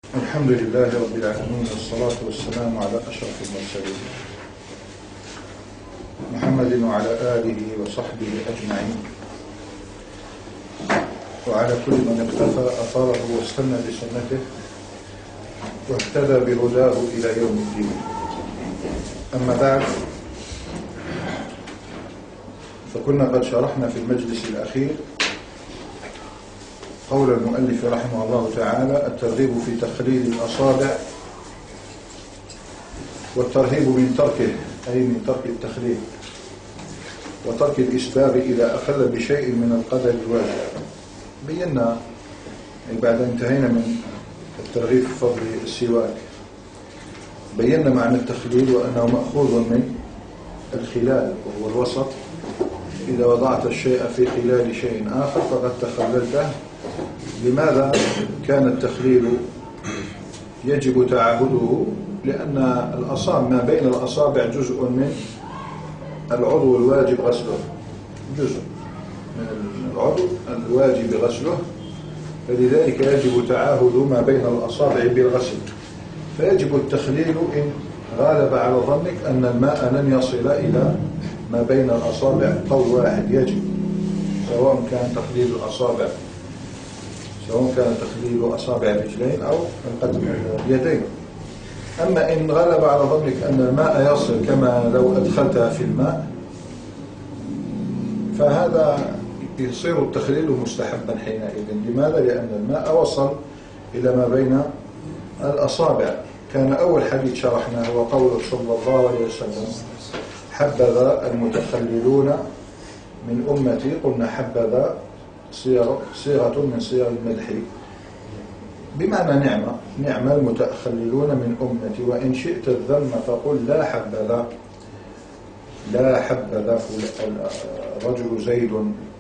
الحمد لله رب العالمين، والصلاة والسلام على أشرف المرسلين محمد وعلى آله وصحبه أجمعين، وعلى كل من اقتفى أثاره واستنى بسنته واهتدى بهداه إلى يوم الدين. أما بعد، فكنا قد شرحنا في المجلس الأخير قول المؤلف رحمه الله تعالى: الترغيب في تخليل الأصابع والترهيب من تركه، أي من ترك التخليل وترك الإسباب إذا أخل بشيء من القدر الواجب. بينا بعد انتهينا من الترغيب في فضل السواك، بينا معنى التخليل وأنه مأخوذ من الخلال وهو الوسط. إذا وضعت الشيء في خلال شيء آخر فقد تخللته. لماذا كان التخليل يجب تعاهده؟ لأن ما بين الأصابع جزء من العضو الواجب غسله، جزء من العضو الواجب غسله، فلذلك يجب تعاهد ما بين الأصابع بالغسل. فيجب التخليل إن غالب على ظنك أن الماء لن يصل إلى ما بين الأصابع. قول واحد يجب، سواء كان تخليل أصابع الرجلين أو اليدين. أما إن غلب على ظنك أن الماء يصل كما لو أدخلتها في الماء، فهذا يصير التخليل مستحبا حينئذ. لماذا؟ لأن الماء وصل إلى ما بين الأصابع. كان أول حديث شرحناه هو قوله صلى الله عليه وسلم: حبذا المتخللون من أمتي. قلنا حبذا صيغة من صيغ المدح، بمعنى نعم المتخللون من أمتي. وإن شئت الذم فقل لا حبذا الرجل زيد.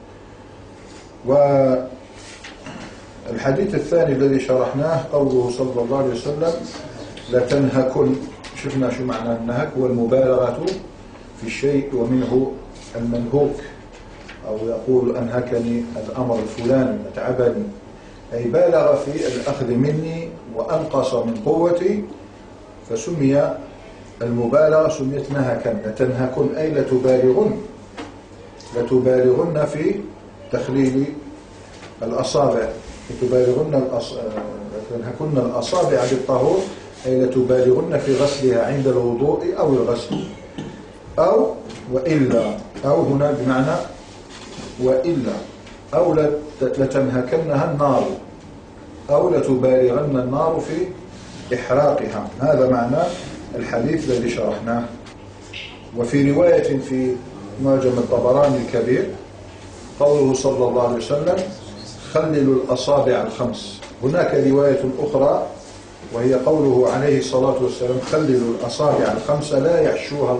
والحديث الثاني الذي شرحناه قوله صلى الله عليه وسلم: لتنهكن. شفنا شو معنى النهك؟ هو المبالغة في الشيء، ومنه المنهوك، أو يقول أنهكني الأمر الفلاني، أتعبني، أي بالغ في الأخذ مني وأنقص من قوتي، فسمي المبالغة سميت نهكا. لتنهكن أي لتبالغن في تخليل الأصابع، لتنهكن الأصابع بالطهور، أي لتبالغن في غسلها عند الوضوء أو الغسل، أو وإلا، أو هنا بمعنى وإلا، أو لتنهكنها النار، أو لتبالغن النار في إحراقها. هذا معنى الحديث الذي شرحناه. وفي رواية في معجم الطبراني الكبير قوله صلى الله عليه وسلم: خللوا الأصابع الخمس. هناك رواية أخرى وهي قوله عليه الصلاة والسلام: خللوا الأصابع الخمس لا يحشوها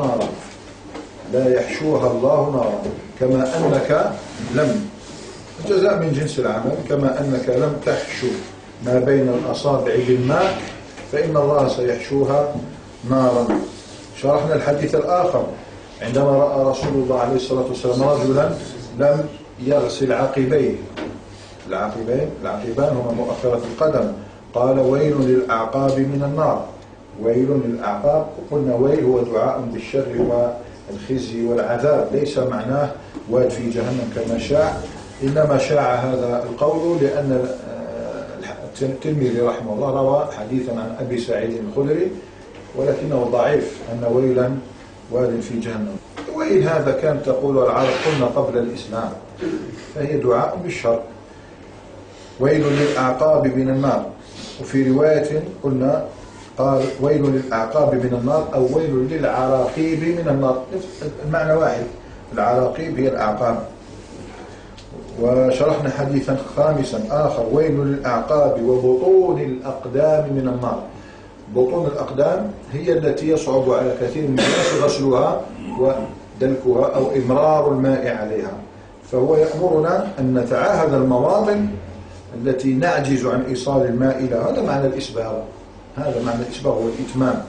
الله نارا، كما أنك لم، الجزاء من جنس العمل، كما أنك لم تحشو ما بين الأصابع بالماء فإن الله سيحشوها نارا. شرحنا الحديث الآخر عندما رأى رسول الله عليه الصلاة والسلام رجلا لم يغسل عقبيه. العقبان هما مؤخرة القدم. قال: ويل للأعقاب من النار. ويل للأعقاب، وقلنا ويل هو دعاء بالشر والخزي والعذاب، ليس معناه واد في جهنم كما شاع، إنما شاع هذا القول لأن الترمذي رحمه الله روى حديثا عن أبي سعيد الخدري، ولكنه ضعيف، أن ويلا واد في جهنم. وإن هذا كان تقول العرب قلنا قبل الإسلام، فهي دعاء بالشر. ويل للأعقاب من النار. وفي رواية قلنا قال: ويل للأعقاب من النار، أو ويل للعراقيب من النار، المعنى واحد، العراقيب هي الأعقاب. وشرحنا حديثا خامسا آخر: ويل للأعقاب وبطون الأقدام من النار. بطون الأقدام هي التي يصعب على كثير من الناس غسلها ودلكها أو إمرار الماء عليها، فهو يأمرنا أن نتعاهد المواطن التي نعجز عن إيصال الماء إلى. هذا معنى الإسباغ، هو الإتمام.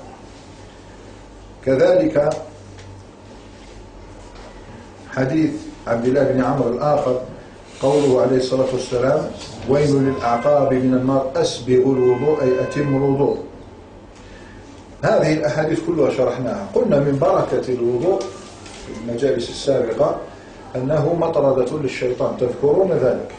كذلك حديث عبد الله بن عمرو الآخر قوله عليه الصلاة والسلام: ويل للأعقاب من النار أسبغوا الوضوء أي أتموا الوضوء. هذه الأحاديث كلها شرحناها. قلنا من بركة الوضوء في المجالس السابقة أنه مطردة للشيطان. تذكرون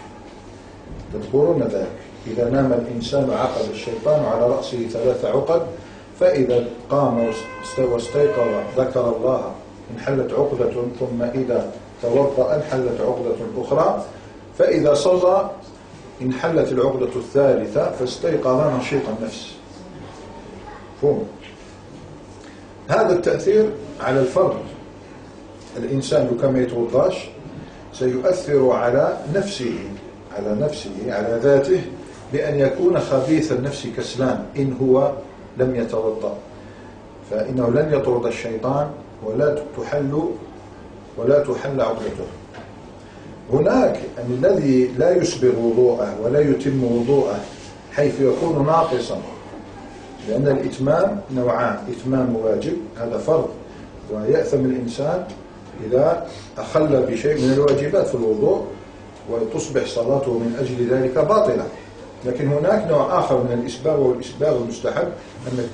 ذلك. إذا نام الإنسان عقد الشيطان على رأسه 3 عقد، فإذا قام واستيقظ ذكر الله انحلت عقدة، ثم إذا توضأ انحلت عقدة أخرى، فإذا صلى انحلت العقدة الثالثة فاستيقظ نشيط النفس. فهم. هذا التأثير على الفرد. الإنسان لو كان ما يتوضاش سيؤثر على نفسه على ذاته، بأن يكون خبيث النفس كسلان إن هو لم يتوضأ، فإنه لن يطرد الشيطان ولا تحل عقدته. هناك الذي لا يسبغ وضوءه ولا يتم وضوءه حيث يكون ناقصا، لأن الإتمام نوعان: إتمام واجب هذا فرض ويأثم الإنسان إذا أخل بشيء من الواجبات في الوضوء وتصبح صلاته من أجل ذلك باطلة. لكن هناك نوع آخر من الإسباغ، والإسباغ المستحب أنك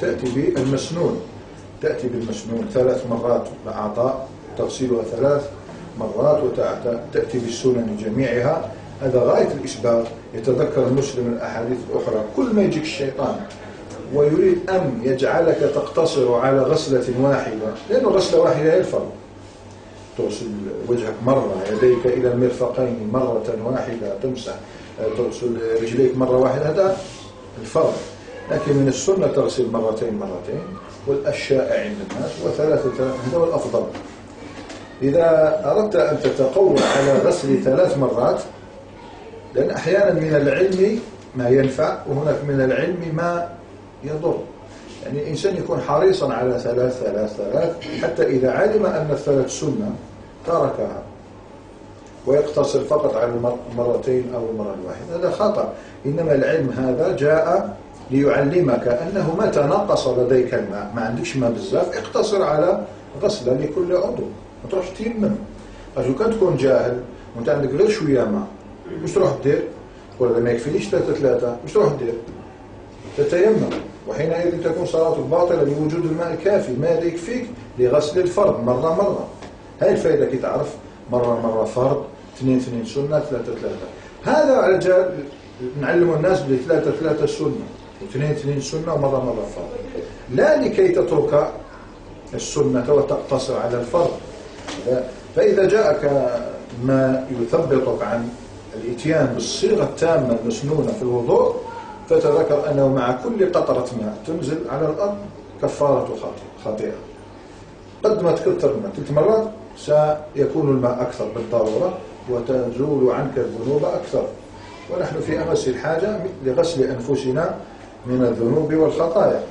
تأتي بالمسنون 3 مرات بأعطاء، تغسلها 3 مرات وتأتي بالسنن جميعها. هذا غاية الإسباغ. يتذكر المسلم الأحاديث الأخرى: كل ما يجيك الشيطان ويريد أن يجعلك تقتصر على غسلة واحدة، لأن غسلة واحدة هي الفرض، تغسل وجهك مرة، يديك إلى المرفقين مرة واحدة، تمسح، تغسل رجليك مرة واحدة، هذا الفرض. لكن من السنة تغسل مرتين، والشائع عند الناس، وثلاثة هذا هو الأفضل. إذا أردت أن تتقوى على غسل 3 مرات، لأن أحيانا من العلم ما ينفع وهناك من العلم ما يضر. يعني الإنسان يكون حريصا على 3 حتى إذا علم أن ال3 سنة تركها ويقتصر فقط على المرتين أو المرة الواحدة، هذا خطأ. إنما العلم هذا جاء ليعلمك أنه متى نقص لديك الماء، ما عندكش ماء بزاف، اقتصر على غسلة لكل عضو، ما تروحش تيمم. لو كان تكون جاهل وانت عندك غير شوية ماء، واش تروح دير؟ ولا ما يكفينيش 3 واش تروح دير؟ تتيمم، وحينئذ تكون صلاتك باطلة لوجود الماء الكافي. ماذا يكفيك لغسل الفرض مرة. هاي الفائدة كي تعرف مرة فرض، 2 سنة، 3. هذا على جال نعلم الناس ب 3 سنة، و2 سنة، ومرة فرض، لا لكي تترك السنة وتقتصر على الفرض. فإذا جاءك ما يثبطك عن الاتيان بالصيغة التامة المسنونة في الوضوء، فتذكر أنه مع كل قطرة ماء تنزل على الأرض كفارة خطيئة. قد ما تكثر الماء 3 مرات سيكون الماء أكثر بالضرورة، وتزول عنك الذنوب أكثر. ونحن في أمس الحاجة لغسل أنفسنا من الذنوب والخطايا.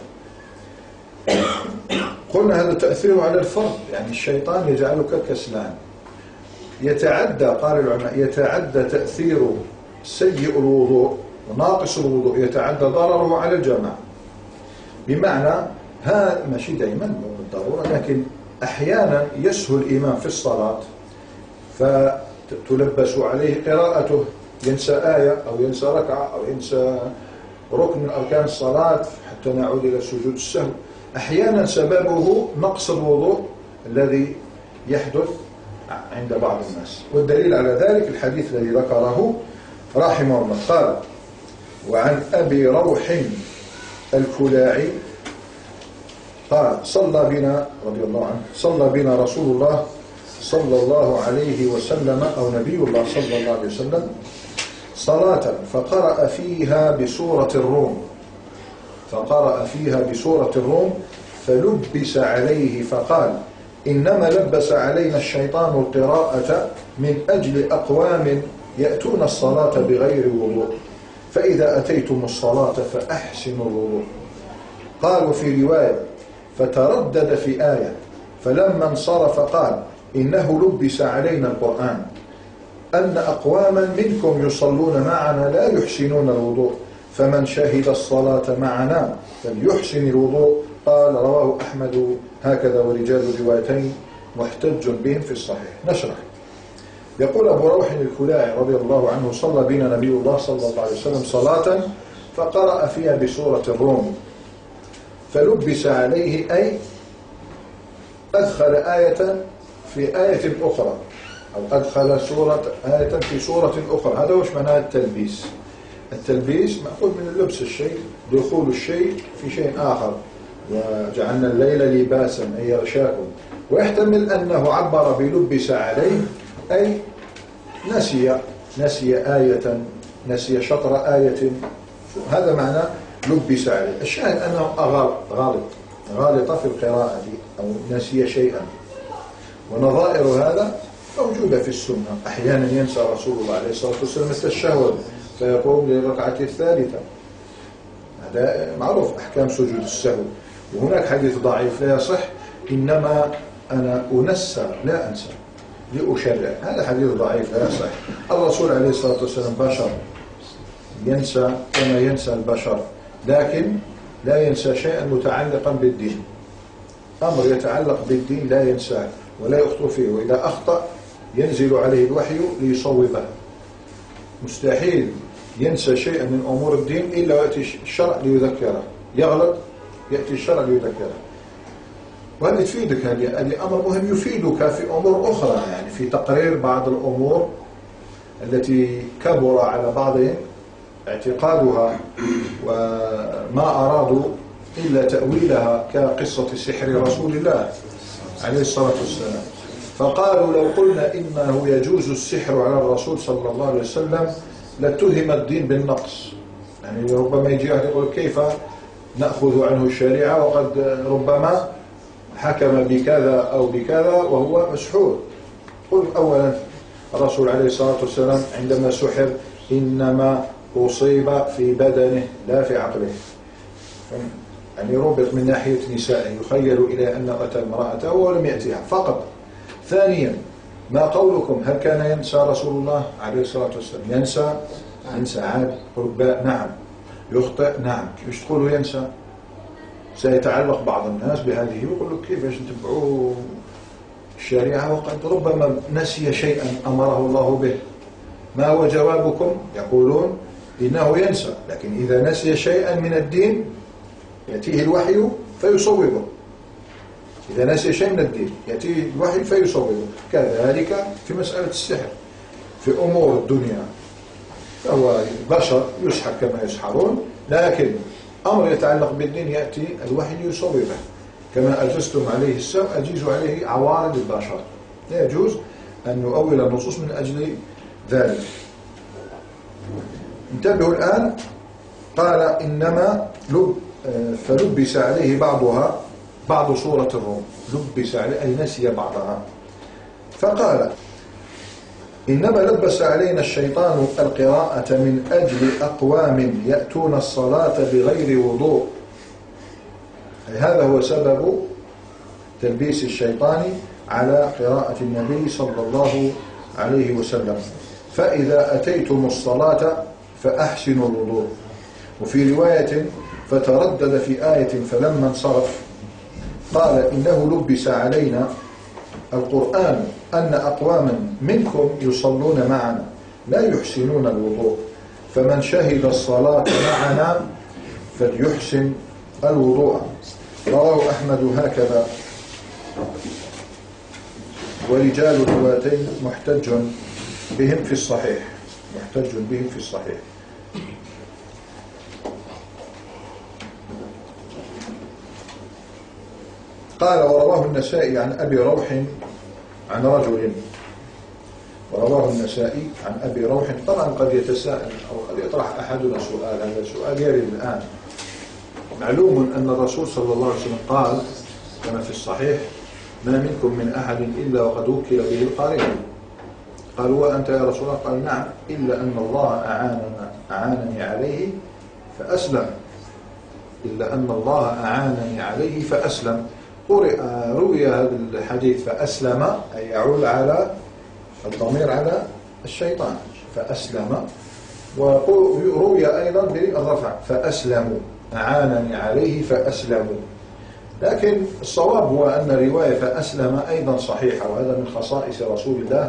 قلنا هذا تأثيره على الفرد، يعني الشيطان يجعلك كسلان. قال العلماء يتعدى تأثير سيء الوضوء وناقص الوضوء، يتعدى ضرره على الجماعة. بمعنى هذا ماشي دائما بالضرورة، لكن أحيانا يسهو الإمام في الصلاة فتلبس عليه قراءته، ينسى آية أو ينسى ركعة أو ينسى ركن من أركان الصلاة حتى نعود إلى سجود السهو. أحيانا سببه نقص الوضوء الذي يحدث عند بعض الناس. والدليل على ذلك الحديث الذي ذكره رحمه الله قال: وعن أبي روح الكلاعي قال: صلى بنا رضي الله عنه، صلى بنا رسول الله صلى الله عليه وسلم، أو نبي الله صلى الله عليه وسلم، صلاة فقرأ فيها بسورة الروم فلبس عليه فقال: إنما لبس علينا الشيطان القراءة من أجل أقوام يأتون الصلاة بغير وضوء، فإذا أتيتم الصلاة فأحسنوا الوضوء. قالوا في رواية: فتردد في آية، فلما انصرف قال: إنه لبس علينا القرآن، أن أقواما منكم يصلون معنا لا يحسنون الوضوء، فمن شهد الصلاة معنا فليحسن الوضوء. قال: رواه أحمد هكذا، ورجال الروايتين محتج بهم في الصحيح. نشرح. يقول أبو روح الكلاعي رضي الله عنه: صلى بنا نبي الله صلى الله عليه وسلم صلاة فقرأ فيها بسورة الروم فلبس عليه، أي أدخل آية في آية أخرى، أو أدخل آية في سورة أخرى. هذا وش معناه التلبيس؟ التلبيس مأخوذ من اللبس، الشيء دخول الشيء في شيء آخر. وجعلنا الليل لباسا أي يغشاكم. ويحتمل أنه عبر بلبس عليه أي نسي آية، نسي شطر آية. هذا معنى لبس عليه. الشاهد أنه غالط في القراءة أو نسي شيئا. ونظائر هذا موجودة في السنة. أحيانا ينسى رسول الله عليه الصلاة والسلام التشهد فيقوم للركعة الثالثة، هذا معروف أحكام سجود السهو. وهناك حديث ضعيف لا يصح: إنما أنا أنسى لا أنسى لأشرع. هذا حديث ضعيف لا يصح. الرسول عليه الصلاة والسلام بشر ينسى كما ينسى البشر، لكن لا ينسى شيئا متعلقا بالدين. أمر يتعلق بالدين لا ينساه ولا يخطئ فيه، وإذا أخطأ ينزل عليه الوحي ليصوبه. مستحيل ينسى شيئا من أمور الدين إلا ويأتي الشرع ليذكره. يغلط يأتي الشرع ليذكره. وهذا تفيدك، هذه أمر مهم يفيدك في أمور أخرى، يعني في تقرير بعض الأمور التي كبر على بعضهم اعتقادها وما أرادوا إلا تأويلها، كقصة سحر رسول الله عليه الصلاة والسلام. فقالوا: لو قلنا إنه يجوز السحر على الرسول صلى الله عليه وسلم لاتهم الدين بالنقص. يعني ربما يجي واحد يقول: كيف نأخذ عنه الشريعة وقد ربما حكم بكذا أو بكذا وهو مسحور؟ قل أولا الرسول عليه الصلاة والسلام عندما سحر إنما أصيب في بدنه لا في عقله، يعني ربط من ناحية نسائه، يخيل إلى أنه أتى امرأته ولم يأتيها فقط. ثانيا، ما قولكم هل كان ينسى رسول الله عليه الصلاة والسلام؟ ينسى عاد رباء؟ نعم. يخطئ؟ نعم. كيف تقولوا ينسى؟ سيتعلق بعض الناس بهذه ويقول لك: كيف تتبعوا الشريعة وقد ربما نسي شيئا أمره الله به؟ ما هو جوابكم؟ يقولون إنه ينسى، لكن إذا نسي شيئا من الدين يأتيه الوحي فيصوبه. إذا نسي شيء من الدين يأتيه الوحي فيصوبه. كذلك في مسألة السحر، في أمور الدنيا فهو بشر يسحر كما يسحرون، لكن أمر يتعلق بالدين يأتي الوحي ليصوبه. كما أجزتم عليه السم أجيز عليه عوارض البشر. لا يجوز أن نؤول النصوص من أجل ذلك. انتبهوا الآن. قال: إنما فلبس عليه بعض سورة الروم. لبس عليه أي نسي بعضها. فقال: إنما لبس علينا الشيطان القراءة من أجل أقوام يأتون الصلاة بغير وضوء. هذا هو سبب تلبيس الشيطان على قراءة النبي صلى الله عليه وسلم. فإذا أتيتم الصلاة فأحسنوا الوضوء. وفي رواية: فتردد في آية فلما انصرف قال: إنه لبس علينا القرآن أن أقواما منكم يصلون معنا لا يحسنون الوضوء، فمن شهد الصلاة معنا فليحسن الوضوء. رواه أحمد هكذا. ورجال الرواتين محتج بهم في الصحيح. قال: ورواه النسائي عن أبي روح عن رجل. ورواه النسائي عن أبي روح. طبعا قد يتساءل أو قد يطرح أحدنا سؤال، هذا السؤال يرد الآن. معلوم أن الرسول صلى الله عليه وسلم قال كما في الصحيح: ما منكم من أحد إلا وقد وكل به القارئ. قالوا: وأنت يا رسول الله؟ قال: نعم، إلا أن الله أعانني عليه فأسلم. روي هذا الحديث فأسلم، أي يعول على الضمير على الشيطان، فأسلم. وروي أيضا بالرفع فأسلموا، أعانني عليه فأسلموا. لكن الصواب هو أن رواية فأسلم أيضا صحيحة، وهذا من خصائص رسول الله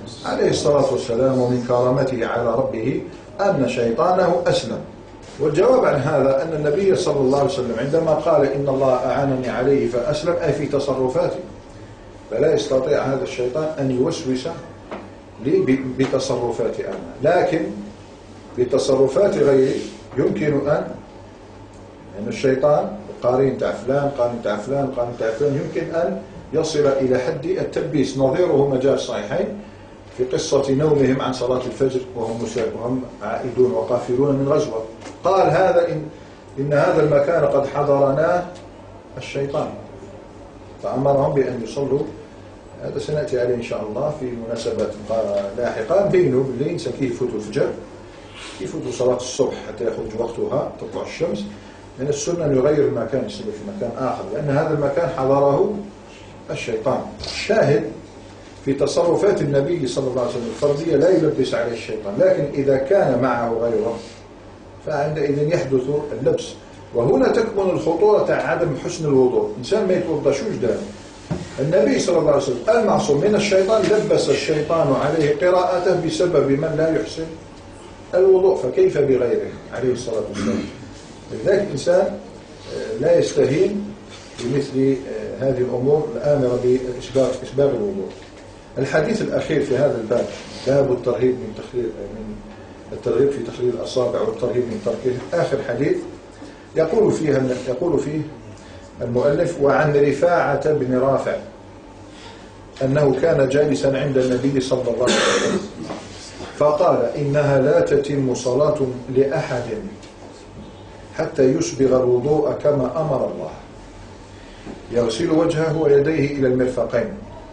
عليه الصلاة والسلام ومن كرامته على ربه أن شيطانه أسلم. والجواب عن هذا أن النبي صلى الله عليه وسلم عندما قال إن الله أعانني عليه فأسلم أي في تصرفاته، فلا يستطيع هذا الشيطان أن يوسوس لي بتصرفاتي أنا، لكن بتصرفات غيري يمكن أن يعني الشيطان قارين تاع فلان قارين تاع فلان قارين تاع فلان يمكن أن يصل إلى حد التلبيس. نظيره ما جاء الصحيحين في قصة نومهم عن صلاة الفجر وهم عائدون وقافلون من غزوة، قال إن هذا المكان قد حضرناه الشيطان، فأمرهم بأن يصلوا. هذا سنأتي عليه إن شاء الله في مناسبات لاحقة. بينه بالليل كيف يفوتوا الفجر، كيف يفوتوا صلاة الصبح حتى يخرج وقتها تطلع الشمس. من السنة أن يغير المكان، يصلي في مكان آخر، لأن هذا المكان حضره الشيطان. الشاهد في تصرفات النبي صلى الله عليه وسلم الفردية لا يلبس عليه الشيطان، لكن إذا كان معه غيره فعندئذ يحدث اللبس. وهنا تكمن الخطورة عدم حسن الوضوء. إنسان ما يتوضا شوش دار. النبي صلى الله عليه وسلم المعصوم من الشيطان لبس الشيطان عليه قراءته بسبب من لا يحسن الوضوء، فكيف بغيره عليه الصلاة والسلام. لذلك الإنسان لا يستهين بمثل هذه الأمور الآمرة بإسباغ الوضوء. الحديث الأخير في هذا الباب باب الترهيب من الترغيب في تخليل الأصابع والترهيب من تركه. آخر حديث يقول فيه المؤلف: وعن رفاعة بن رافع أنه كان جالسا عند النبي صلى الله عليه وسلم فقال: إنها لا تتم صلاة لأحد حتى يسبغ الوضوء كما أمر الله، يغسل وجهه ويديه إلى المرفقين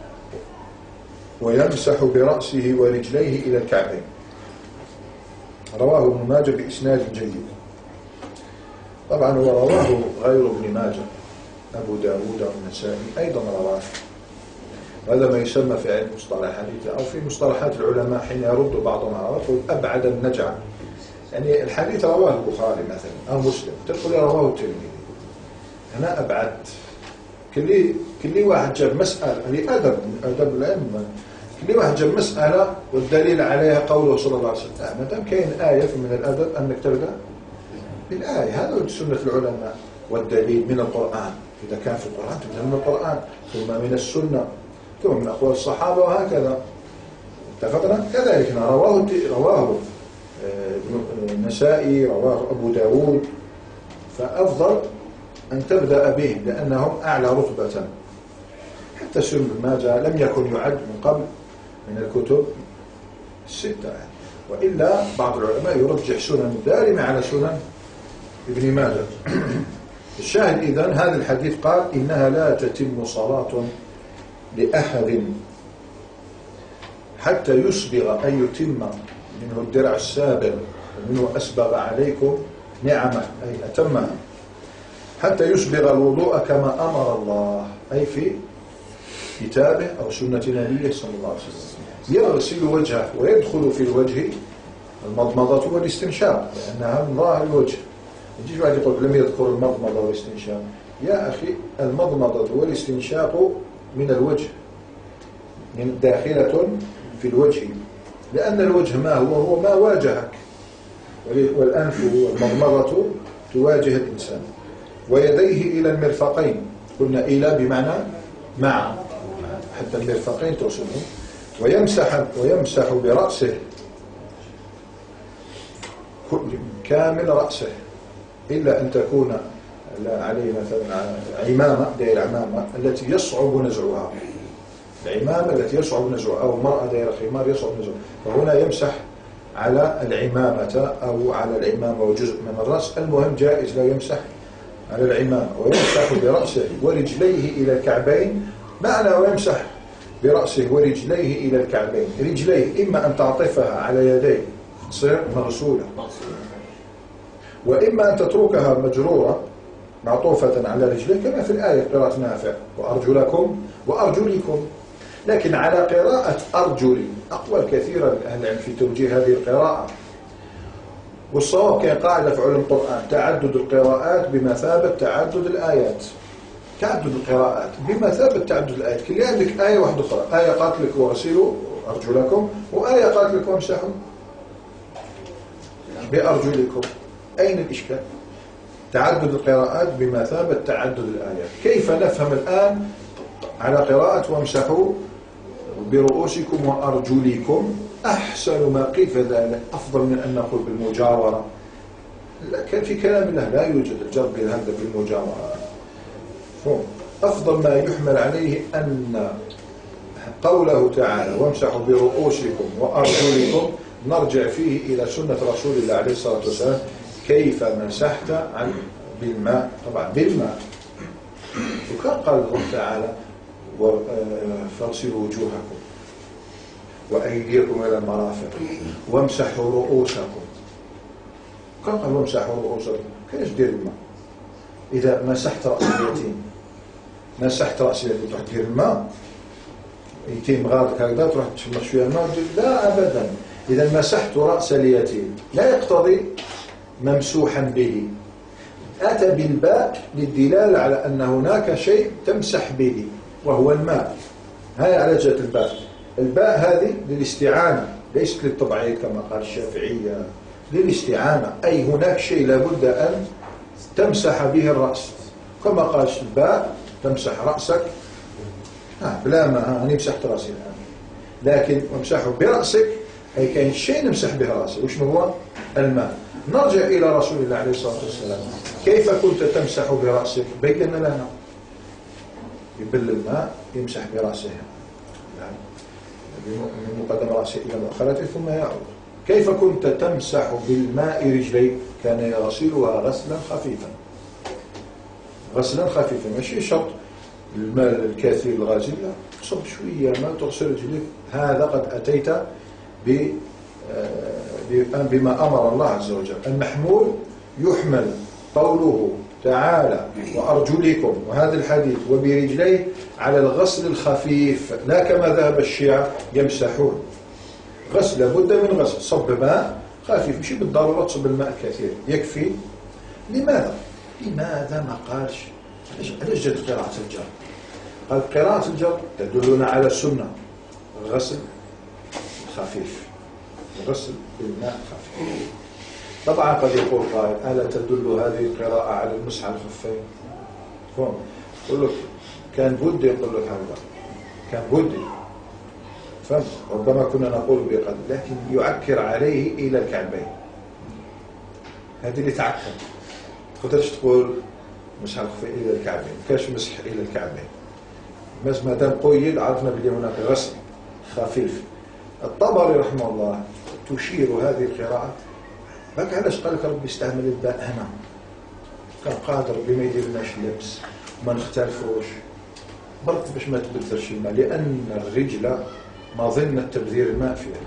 ويمسح برأسه ورجليه إلى الكعبين. رواه ابن ماجه بإسناد جيد. طبعا هو رواه غير ابن ماجه، أبو داود والنسائي أيضا رواه. هذا ما يسمى في علم مصطلح الحديث أو في مصطلحات العلماء حين يرد بعضهم على بعض أبعد النجعة. يعني الحديث رواه البخاري مثلا أو مسلم، تقول رواه الترمذي، هنا أبعد. كل واحد جاب مسألة، هذه أدب من أدب العلم، كل واحد جاب مسألة والدليل عليها قوله صلى الله عليه وسلم. ما دام كاين آية من الأدب أنك تبدأ بالآية. هذا سنة العلماء. والدليل من القرآن، إذا كان في القرآن تبدأ من القرآن، ثم من السنة، ثم من أقوال الصحابة، وهكذا. اتفقنا؟ كذلك رواه النسائي، رواه أبو داود، فأفضل أن تبدأ به لأنهم أعلى رتبة. حتى سنن ابن ماجه لم يكن يعد من قبل من الكتب الستة، وإلا بعض العلماء يرجح سنن الدارمي على سنن ابن ماجه. الشاهد إذن هذا الحديث قال: إنها لا تتم صلاة لأحد حتى يسبغ، أي يتم، منه الدرع السابغ ومنه أسبغ عليكم نعمة، أي أتمها، حتى يسبغ الوضوء كما أمر الله، أي في كتابه أو سنة نبيه صلى الله عليه وسلم. يغسل وجهه ويدخل في الوجه المضمضة والاستنشاق، لأنها من ظاهر الوجه. يجي واحد يقول لم يذكر المضمضة والاستنشاق. يا أخي، المضمضة والاستنشاق من الوجه، من داخلة في الوجه، لأن الوجه ما هو ما واجهك، والأنف والمضمضة تواجه الإنسان. ويديه إلى المرفقين، قلنا إلى بمعنى مع، حتى المرفقين توصلهم. ويمسح برأسه، كامل رأسه، إلا أن تكون عليه مثلا عمامة، داير عمامة التي يصعب نزعها، العمامة التي يصعب نزعها، أو المرأة داير خمار يصعب نزعها، فهنا يمسح على العمامة أو على العمامة وجزء من الرأس. المهم جائز لا يمسح على العمامة. ويمسح برأسه ورجليه إلى الكعبين. معنى ويمسح برأسه ورجليه إلى الكعبين، رجليه إما أن تعطفها على يديه تصير مغسولة، وإما أن تتركها مجرورة معطوفة على رجليه كما في الآية قراءة نافع: وأرجلكم وأرجلكم. لكن على قراءة أرجلي أقوال كثيرة لأهل العلم في توجيه هذه القراءة. والصواب كان قاعدة في علم القرآن: تعدد القراءات بمثابة تعدد الآيات. تعدد القراءات بمثابة تعدد الآيات. كل عندك آية واحدة أخرى، آية قالت لك وغسلوا أرجلكم، وآية قالت لكم امسحوا بأرجلكم. أين الإشكال؟ تعدد القراءات بمثابة تعدد الآيات. كيف نفهم الآن على قراءة وامسحوا برؤوسكم وأرجلكم؟ أحسن ما قيل في ذلك أفضل من أن نقول بالمجاورة. لكن في كلام الله لا يوجد الجر بهذا بالمجاورة. أفضل ما يحمل عليه أن قوله تعالى وامسحوا برؤوسكم وأرجلكم نرجع فيه إلى سنة رسول الله عليه الصلاة والسلام كيف مسحت بالماء. طبعا بالماء. وكان قال الله تعالى فاغسلوا وجوهكم وأيديكم إلى المرافق وامسحوا رؤوسكم. كان قال وامسحوا رؤوسكم. كيف دير الماء؟ إذا مسحت رأس اليتيم مسحت رأس اليتيم تروح دير الماء؟ يتيم غادك هكذا تروح تشمخ شوية الماء؟ لا أبدا. إذا مسحت رأس اليتيم لا يقتضي ممسوحا به. أتى بالباء للدلالة على أن هناك شيء تمسح به وهو الماء. هاي على جهة الباء. الباء هذه للاستعانة ليست للتبعيض كما قال الشافعية، للاستعانة، أي هناك شيء لابد أن تمسح به الرأس، كما قال الباء تمسح رأسك بلا ما أنا مسحت رأسي الآن، لكن وامسحه برأسك أي كان شيء نمسح به رأسي. وش هو؟ الماء. نرجع إلى رسول الله عليه الصلاة والسلام كيف كنت تمسح برأسك؟ بين لنا يبل الماء يمسح برأسه من مقدم رأسه إلى مؤخرته ثم يعود. كيف كنت تمسح بالماء رجليك؟ كان يغسلها غسلا خفيفا، غسلا خفيفا، ماشي شرط الماء الكثير الغازل، لا، تصب شوية ما تغسل رجليك. هذا قد أتيت بما أمر الله عز وجل. المحمول يحمل قوله تعالى وأرجلكم وهذا الحديث وبرجليه على الغسل الخفيف، لا كما ذهب الشيعة يمسحون. غسل لابد من غسل، صب ماء خفيف، مش بالضرورة تصب الماء كثير، يكفي. لماذا ما قالش علاش جت قراءة الجر؟ قال قراءة الجر تدلنا على السنة، غسل خفيف، غسل بالماء خفيف. طبعا قد يقول قائل ألا تدل هذه القراءة على المسح على الخفين؟ يقول لك كان بدي يقول لك هذا، كان بدي، فهم؟ ربما كنا نقول بقدر، لكن يعكر عليه إلى الكعبين. هذه اللي تعكر، تقدرش تقول مسح على الخفين إلى الكعبين، كاش مسح إلى الكعبين. بس ما دام قيد عرفنا بلي هناك غسل خفيف. الطبري رحمه الله تشير هذه القراءة. بك علاش قال لك ربي استعمل الباء هنا؟ كان قادر بما يدير لناش اللبس وما نختلفوش برك باش ما تبذرش الماء، لأن الرجل مظنة تبذير الماء فيها،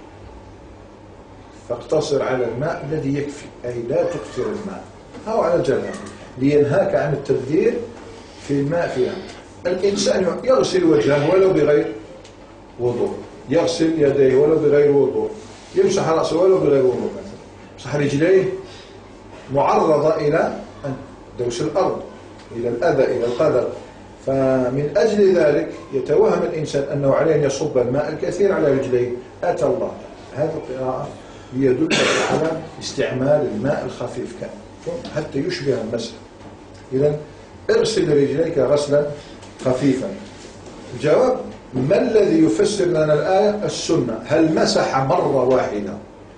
فاقتصر على الماء الذي يكفي، أي لا تكثر الماء أو على جلها لينهاك عن التبذير في الماء فيها. الإنسان يغسل وجهه ولو بغير وضوء، يغسل يديه ولو بغير وضوء، يمسح رأسه ولو بغير وضوء، يمسح رجليه، معرضة إلى دوس الأرض، إلى الأذى، إلى القدر. فمن أجل ذلك يتوهم الإنسان أنه عليه أن يصب الماء الكثير على رجليه. أتى الله هذه القراءة يدل على استعمال الماء الخفيف كان حتى يشبه المسح. إذن اغسل رجليك غسلا خفيفا. الجواب: ما الذي يفسر لنا الآية؟ السنة. هل مسح مرة واحدة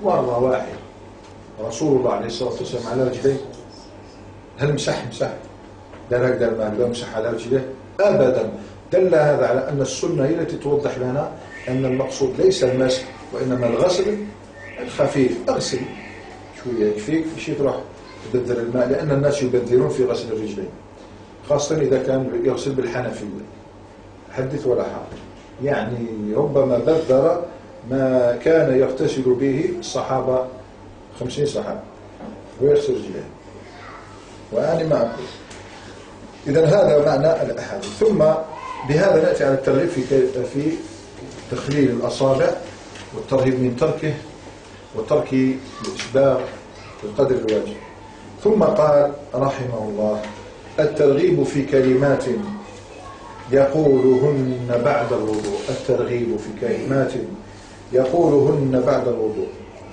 رسول الله عليه الصلاة والسلام على رجليه؟ هل مسح دار هكذا الماء لو مسح على رجليه؟ أبدا. دل هذا على أن السنة هي التي توضح لنا أن المقصود ليس المسح وإنما الغسل الخفيف. اغسل شوية يكفيك، مش تروح تبذر الماء، لأن الناس يبذرون في غسل الرجلين، خاصة إذا كان يغسل بالحنفية، حدث ولا حرج. يعني ربما بذر ما كان يغتسل به الصحابة 50 صحابة ويغسل رجليه، وأنا ما أقول. إذن هذا معنى الأحاديث. ثم بهذا نأتي على الترغيب في تخليل الأصابع والترهيب من تركه وترك الإسباغ بالقدر الواجب. ثم قال رحمه الله: الترغيب في كلمات يقولهن بعد الوضوء. الترغيب في كلمات يقولهن بعد الوضوء.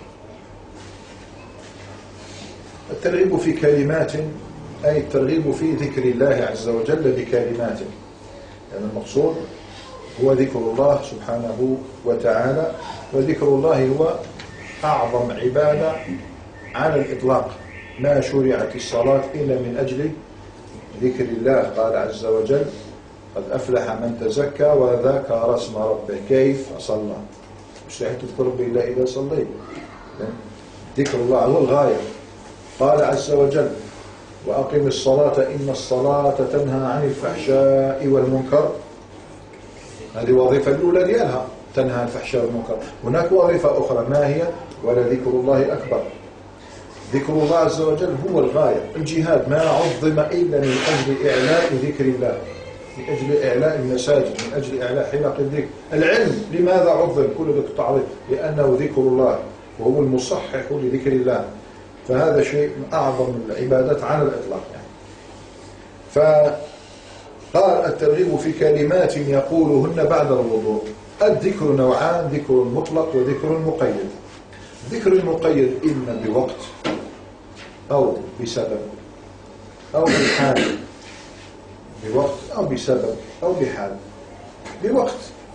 الترغيب في كلمات أي الترغيب في ذكر الله عز وجل بكلماته، يعني المقصود هو ذكر الله سبحانه وتعالى، وذكر الله هو أعظم عبادة على الإطلاق. ما شرعت الصلاة إلا من أجل ذكر الله. قال عز وجل: قد أفلح من تزكى وذكر اسم ربه. كيف صلى؟ مستحيل تذكر ربي إلا إذا صليت. ذكر الله هو الغاية. قال عز وجل: وأقم الصلاة إن الصلاة تنهى عن الفحشاء والمنكر. هذه وظيفة الأولى ديالها، تنهى عن الفحشاء والمنكر. هناك وظيفة أخرى، ما هي؟ ولذكر الله أكبر. ذكر الله عز وجل هو الغاية. الجهاد ما عظم إلا من أجل إعلاء ذكر الله، من أجل إعلاء المساجد، من أجل إعلاء حلق الذكر. العلم لماذا عظم كل ذلك التعريض؟ لأنه ذكر الله وهو المصحح لذكر الله. فهذا شيء من أعظم العبادات على الإطلاق يعني. فقال: الترغيب في كلمات يقولهن بعد الوضوء. الذكر نوعان: ذكر مطلق وذكر مقيد. ذكر المقيد إما بوقت أو بسبب أو بحال، بوقت أو بسبب أو بحال. بوقت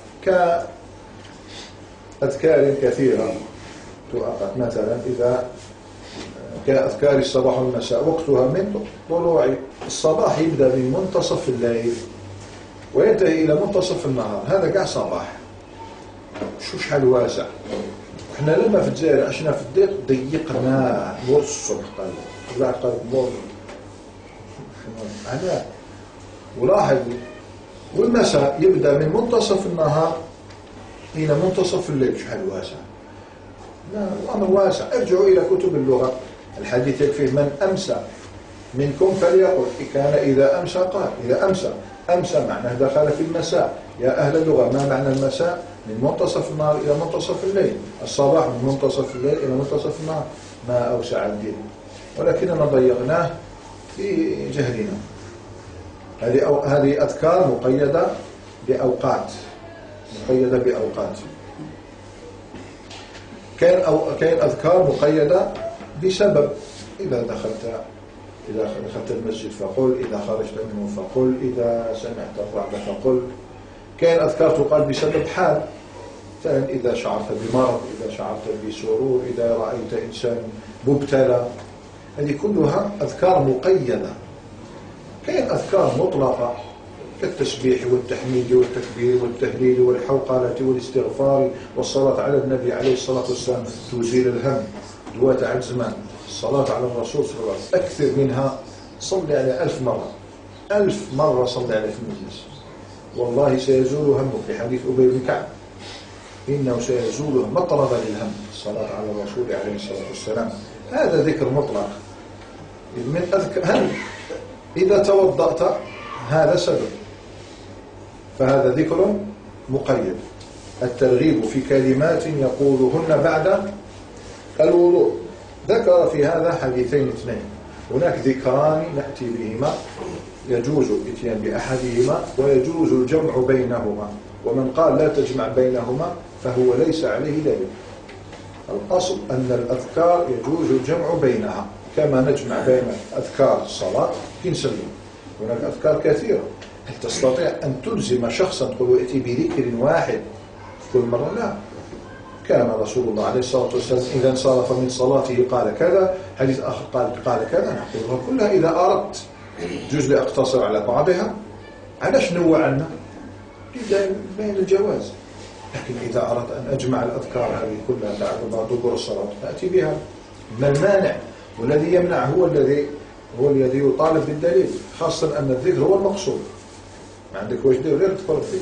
كأذكار كثيرة تؤقت، مثلا إذا كأذكار الصباح والمساء وقتها من طلوع الصباح، يبدأ من منتصف الليل وينتهي إلى منتصف النهار. هذا قاع صباح. شو شحال واسع. احنا لما في الجزائر عشنا في الضيق ضيقناه نور الصبح. قال نور هذا. ولاحظ والمساء يبدأ من منتصف النهار إلى منتصف الليل. شحال واسع. لا، الأمر واسع. ارجعوا إلى كتب اللغة. الحديث يكفيه: من أمسى منكم فليقل. كان إذا أمسى قال. إذا أمسى معناه دخل في المساء. يا أهل اللغة، ما معنى المساء؟ من منتصف النهار إلى منتصف الليل. الصباح من منتصف الليل إلى منتصف النهار. ما أوسع الدين، ولكننا ضيقناه في جهلنا. هذه أذكار مقيدة بأوقات، مقيدة بأوقات. كان أذكار مقيدة بسبب. إذا دخلت المسجد فقل، إذا خرجت منه فقل، إذا سمعت الرعد فقل. كان أذكار تقال بسبب حال، مثلا إذا شعرت بمرض، إذا شعرت بسرور، إذا رأيت إنسان مبتلى. هذه كلها أذكار مقيدة. كان أذكار مطلقة كالتسبيح والتحميد والتكبير والتهليل والحوقلة والاستغفار والصلاة على النبي عليه الصلاة والسلام تزيل الهم، دواء عجزمان. الصلاة على الرسول صلى الله عليه وسلم أكثر منها. صلي على 1000 مرة، 1000 مرة صلي عليه في المجلس، والله سيزول همك. في حديث أبي بن كعب: إنه سيزول مطرد للهم. الصلاة على الرسول عليه الصلاة والسلام. هذا ذكر مطلق. من هل إذا توضأت هذا سبب، فهذا ذكر مقيد. الترغيب في كلمات يقولهن بعد الوضوء. ذكر في هذا حديثين اثنين. هناك ذكران نأتي بهما، يجوز الاتيان بأحدهما ويجوز الجمع بينهما. ومن قال لا تجمع بينهما فهو ليس عليه دليل. الأصل أن الأذكار يجوز الجمع بينها، كما نجمع بين أذكار الصلاة في نسلم. هناك أذكار كثيرة. هل تستطيع أن تلزم شخصا تقول ائتي بذكر واحد كل مرة؟ لا. كان رسول الله عليه الصلاة والسلام إذا انصرف من صلاته قال كذا، حديث آخر قال كذا. نقولها كلها إذا أردت. جزء أقتصر على بعضها. علاش نوع عنا؟ بين الجواز. لكن إذا أردت أن أجمع الأذكار هذه كلها بعد دبر الصلاة أتي بها. ما المانع؟ والذي يمنع هو الذي يطالب بالدليل، خاصة أن الذكر هو المقصود. ما عندك وجه غير تفرد فيه.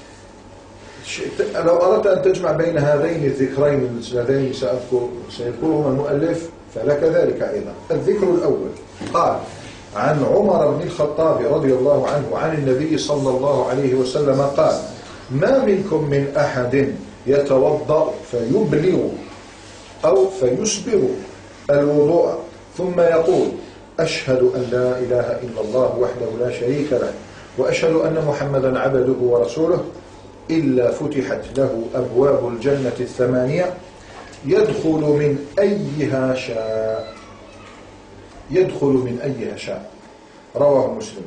لو أردت أن تجمع بين هذين الذكرين اللذين سيذكرهما المؤلف فلك ذلك أيضا. الذكر الأول قال: عن عمر بن الخطاب رضي الله عنه عن النبي صلى الله عليه وسلم قال: ما منكم من أحد يتوضأ فيبلغ أو فيسبغ الوضوء ثم يقول: أشهد أن لا إله إلا الله وحده لا شريك له وأشهد أن محمدا عبده ورسوله إلا فتحت له أبواب الجنة الثمانية يدخل من أيها شاء. يدخل من أيها شاء، رواه مسلم.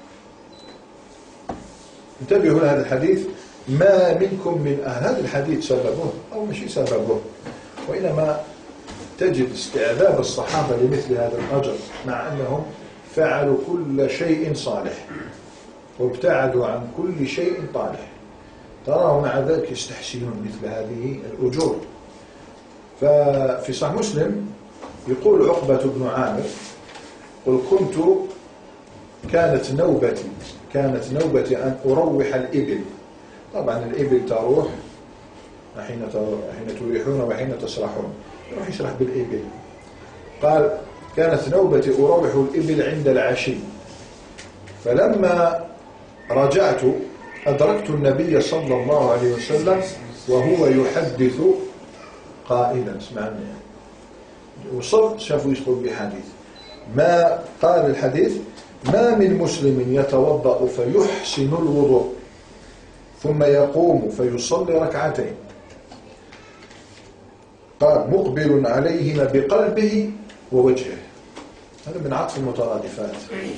انتبهوا لهذا الحديث، ما منكم من أهل. هذا الحديث سببه أو مش سببه، وإنما تجد استعذاب الصحابة لمثل هذا الأجر مع أنهم فعلوا كل شيء صالح وابتعدوا عن كل شيء طالح، تراهم مع ذلك يستحسنون مثل هذه الأجور. ففي صحيح مسلم يقول عقبة بن عامر: قل كانت نوبتي أن أروح الإبل. طبعا الإبل تروح حين تريحون وحين تسرحون، يروح يسرح بالإبل. قال: كانت نوبتي أروح الإبل عند العشي، فلما رجعت أدركت النبي صلى الله عليه وسلم وهو يحدث قائلا، اسمعني، وصل شافوا يدخل بحديث ما قال الحديث: ما من مسلم يتوضأ فيحسن الوضوء ثم يقوم فيصلي ركعتين، قال: مقبل عليهما بقلبه ووجهه. هذا من عطف المترادفات.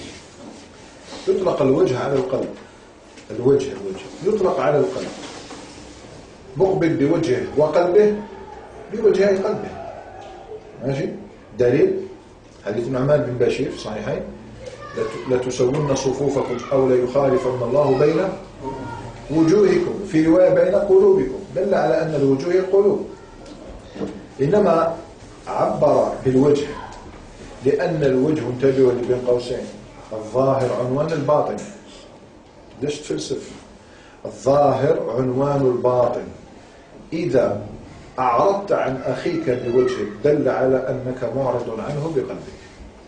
يطلق الوجه على القلب، الوجه يطلق على القلب، مقبل بوجهه وقلبه بوجهه قلبه. ماشي؟ دليل حديث النعمان بن بشير في الصحيحين: لتسوون صفوفكم أو ليخالفن الله بين وجوهكم، في رواية بين قلوبكم، دل على أن الوجوه القلوب. إنما عبر بالوجه لأن الوجه، انتبهوا بين قوسين، الظاهر عنوان الباطن. ليش تفلسف؟ الظاهر عنوان الباطن. إذا أعرضت عن أخيك بوجهك دل على أنك معرض عنه بقلبك.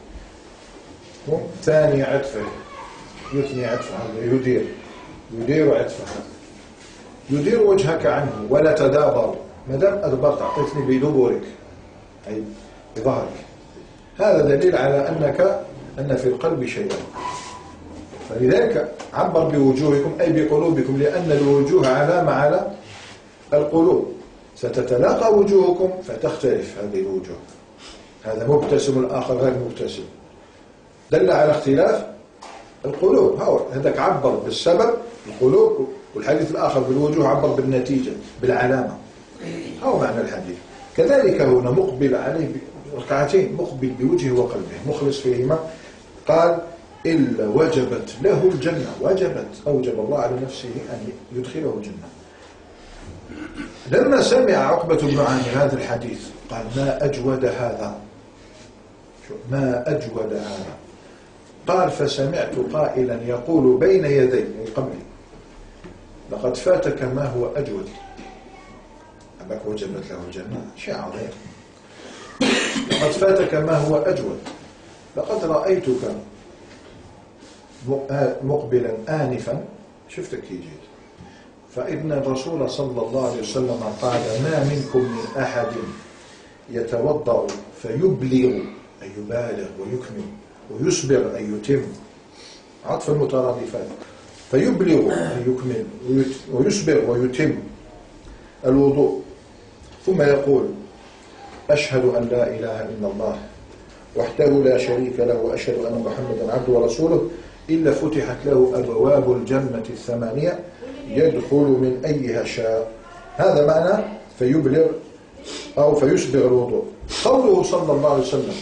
ثاني عطفه، يثني عطفه، يدير عطفه، يدير وجهك عنه ولا تدابر. ما دام أدبرت أعطيتني بدبرك أي بظهرك، هذا دليل على أن في القلب شيئا. فلذلك عبر بوجوهكم أي بقلوبكم، لأن الوجوه علامة على القلوب. ستتلاقى وجوهكم فتختلف هذه الوجوه، هذا مبتسم الآخر غير مبتسم، دل على اختلاف القلوب. هذاك عبر بالسبب القلوب، والحديث الآخر بالوجوه عبر بالنتيجة بالعلامة. هو معنى الحديث. كذلك هنا مقبل عليه ركعتين، مقبل بوجهه وقلبه، مخلص فيهما. قال: إلا وجبت له الجنة. وجبت، أوجب الله على نفسه أن يدخله الجنة. لما سمع عقبة بن عامر هذا الحديث قال: ما أجود هذا، ما أجود هذا. قال: فسمعت قائلا يقول بين يدي، أي قبلي: لقد فاتك ما هو أجود. أباك وجبت له الجنة، شيء عظيم. لقد فاتك ما هو أجود. لقد رأيتك مقبلا آنفا، شفتك يجيد. فإن الرسول صلى الله عليه وسلم قال: ما منكم من أحد يتوضأ فيبلغ، أي يبالغ ويكمل، ويسبغ أي يتم، عطف المترادفات، فيبلغ أي يكمل ويسبغ ويتم الوضوء، ثم يقول: أشهد أن لا إله إلا الله وحده لا شريك له وأشهد أن محمدا عبده ورسوله، إلا فتحت له أبواب الجنة الثمانية يدخل من أيها شاء. هذا معنى فيبلغ أو فيسبغ الوضوء. قوله صلى الله عليه وسلم: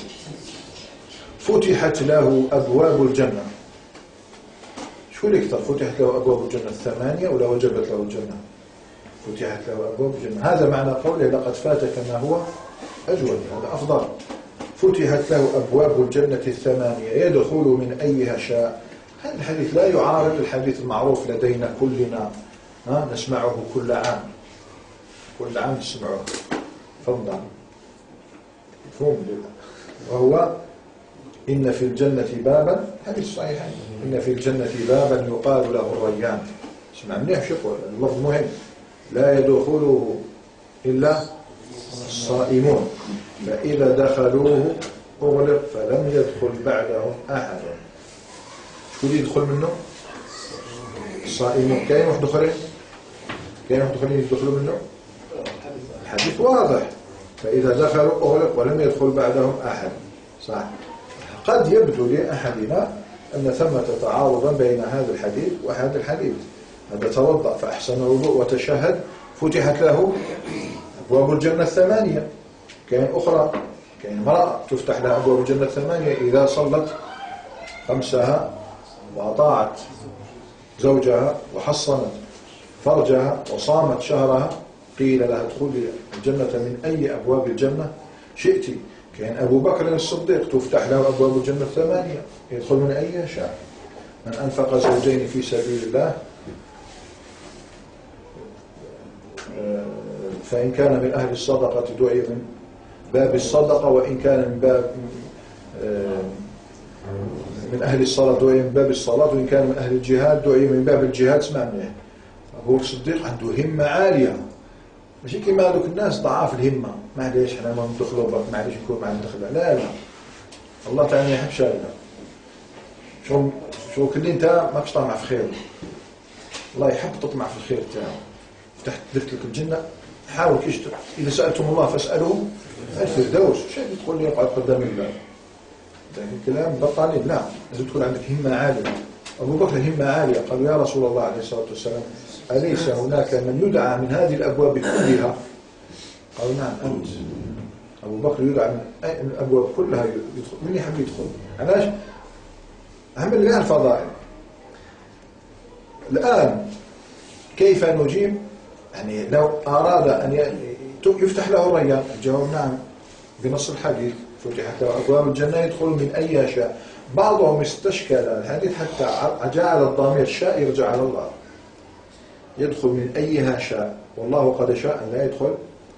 فتحت له أبواب الجنة، شو اللي يكتر؟ فتحت له أبواب الجنة الثمانية ولا وجبت له الجنة؟ فتحت له أبواب الجنة. هذا معنى قوله: لقد فاتك ما هو أجود، هذا أفضل. فتحت له أبواب الجنة الثمانية يدخل من أيها شاء. هذا الحديث لا يعارض الحديث المعروف لدينا كلنا، نسمعه كل عام، كل عام نسمعه. فضلا مفهوم، وهو: إن في الجنة بابا، حديث صحيح، إن في الجنة بابا يقال له الريان. اسمع منيح، شوفوا اللفظ مهم: لا يدخله إلا الصائمون، فإذا دخلوه أغلق فلم يدخل بعدهم أحد. شو اللي يدخل منه؟ الصائمون كاين واحد اخرين يدخلوا منه الحديث واضح، فإذا دخلوا أغلق ولم يدخل بعدهم أحد. صح. قد يبدو لأحدنا أن ثمة تعارضا بين هذا الحديث وهذا الحديث. هذا توضأ فأحسن الوضوء وتشهد فتحت له أبواب الجنة 8. كاين أخرى، كاين امرأة تفتح لها أبواب الجنة 8 إذا صلت 5 وأطاعت زوجها وحصنت فرجها وصامت شهرها، قيل لها ادخلي الجنة من أي أبواب الجنة شئت. كاين أبو بكر الصديق تفتح له أبواب الجنة 8 يدخل من أي شاء. من أنفق زوجين في سبيل الله فإن كان من أهل الصدقة دعي من باب الصدقة، وإن كان من أهل الصلاة دعي من باب الصلاة، وإن كان من أهل الجهاد دعي من باب الجهاد. اسمع منه، أبو الصديق عنده همة عالية، ماشي كيما هذوك الناس ضعاف الهمة، معليش حنا ما ندخلوا برك، معليش نكون معنا ندخل. لا الله تعالى ما يحبش هذا. شو كلي انت ماكش طامع في خير، الله يحب تطمع في الخير تاعو. تحت درت لك الجنة حاول كيش إذا سألتم الله فاسألوه الفردوس. شو تقول لي يقعد قدام الله؟ ذاك الكلام بطالين. لا، لازم تكون عندك همة عالية. أبو بكر همة عالية، قالوا يا رسول الله عليه الصلاة والسلام أليس هناك من يدعى من هذه الأبواب كلها؟ قالوا نعم أنت. أبو بكر يدعى من الأبواب كلها يدخل. من يحب يدخل؟ علاش؟ أهم اللي الفضائل. الآن كيف نجيب؟ يعني لو أراد أن يفتح له الريان، الجواب نعم بنص الحديث فتحت له أبواب الجنة يدخل من أي شاء. بعضهم استشكل الحديث حتى جعل الضمير شاء يرجع على الله، يدخل من أيها شاء، والله قد شاء أن لا يدخل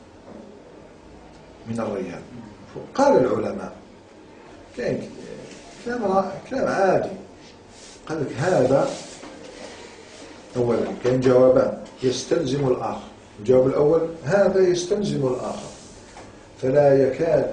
من الريان. قال العلماء كان كلام عادي. قال لك هذا أولا كان جوابان يستلزم الآخر. الجواب الأول هذا يستلزم الآخر، فلا يكاد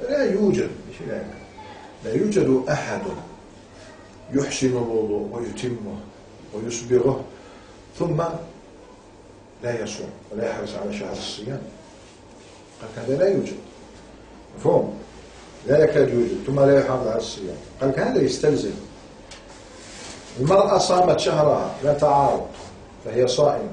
لا يوجد أحد يحسن الوضوء ويتمه ويسبغه ثم لا يصوم ولا يحرص على شهر الصيام. قال هذا لا يوجد، مفهوم؟ لا يكاد يوجد ثم لا يحافظ على الصيام. قال هذا يستلزم. المرأة صامت شهرها لا تعارض فهي صائمة.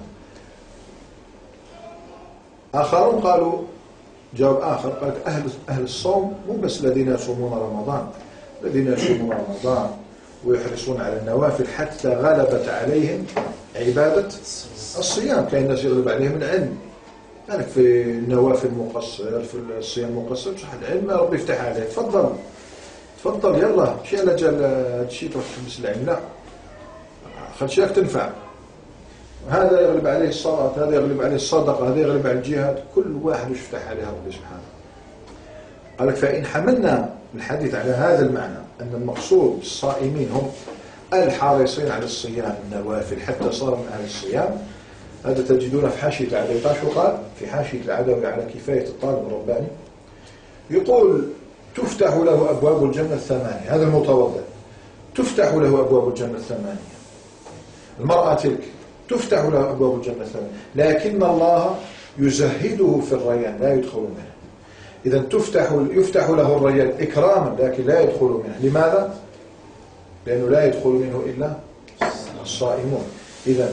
آخرون قالوا جواب آخر، قال أهل الصوم مو بس الذين يصومون رمضان، الذين يصومون رمضان ويحرصون على النوافل حتى غلبت عليهم عبادة الصيام. كاين الناس يغلب عليهم العلم، يعني في النوافل مقصر، في الصيام مقصر، بصح العلم ربي يفتح عليه. تفضل يلا شي على جال هادشي تروح تحبس العلم، لا خلشي راك تنفع. هذا يغلب عليه الصلاة، هذا يغلب عليه الصدقة، هذا يغلب على الجهاد، كل واحد يفتح عليه ربي سبحانه. قال لك فإن حملنا الحديث على هذا المعنى أن المقصود بالصائمين هم الحارصين على الصيام النوافل حتى صار من أهل الصيام، هذا تجدون في حاشية العدوي. شو قال في حاشية العدوي على كفاية الطالب الرباني؟ يقول تفتح له أبواب الجنة 8. هذا المتوضئ تفتح له أبواب الجنة 8. المرأة تلك تفتح له أبواب الجنة 8، لكن الله يزهده في الريان لا يدخل منه. إذا يفتح له الريان إكراما لكن لا يدخل منه. لماذا؟ لأنه لا يدخل منه إلا الصائمون. إذا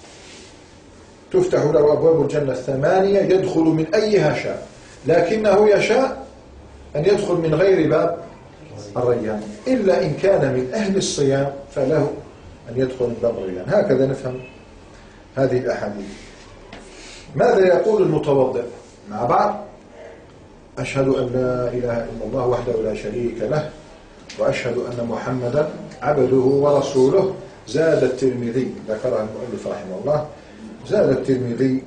تفتح له أبواب الجنة 8 يدخل من أيها شاء، لكنه يشاء أن يدخل من غير باب الريان، إلا إن كان من أهل الصيام فله أن يدخل من باب الريان. هكذا نفهم هذه الأحاديث. ماذا يقول المتوضئ مع بعض؟ أشهد أن لا إله إلا الله وحده لا شريك له وأشهد أن محمدا عبده ورسوله. زاد الترمذي، ذكرها المؤلف رحمه الله، زاد الترمذي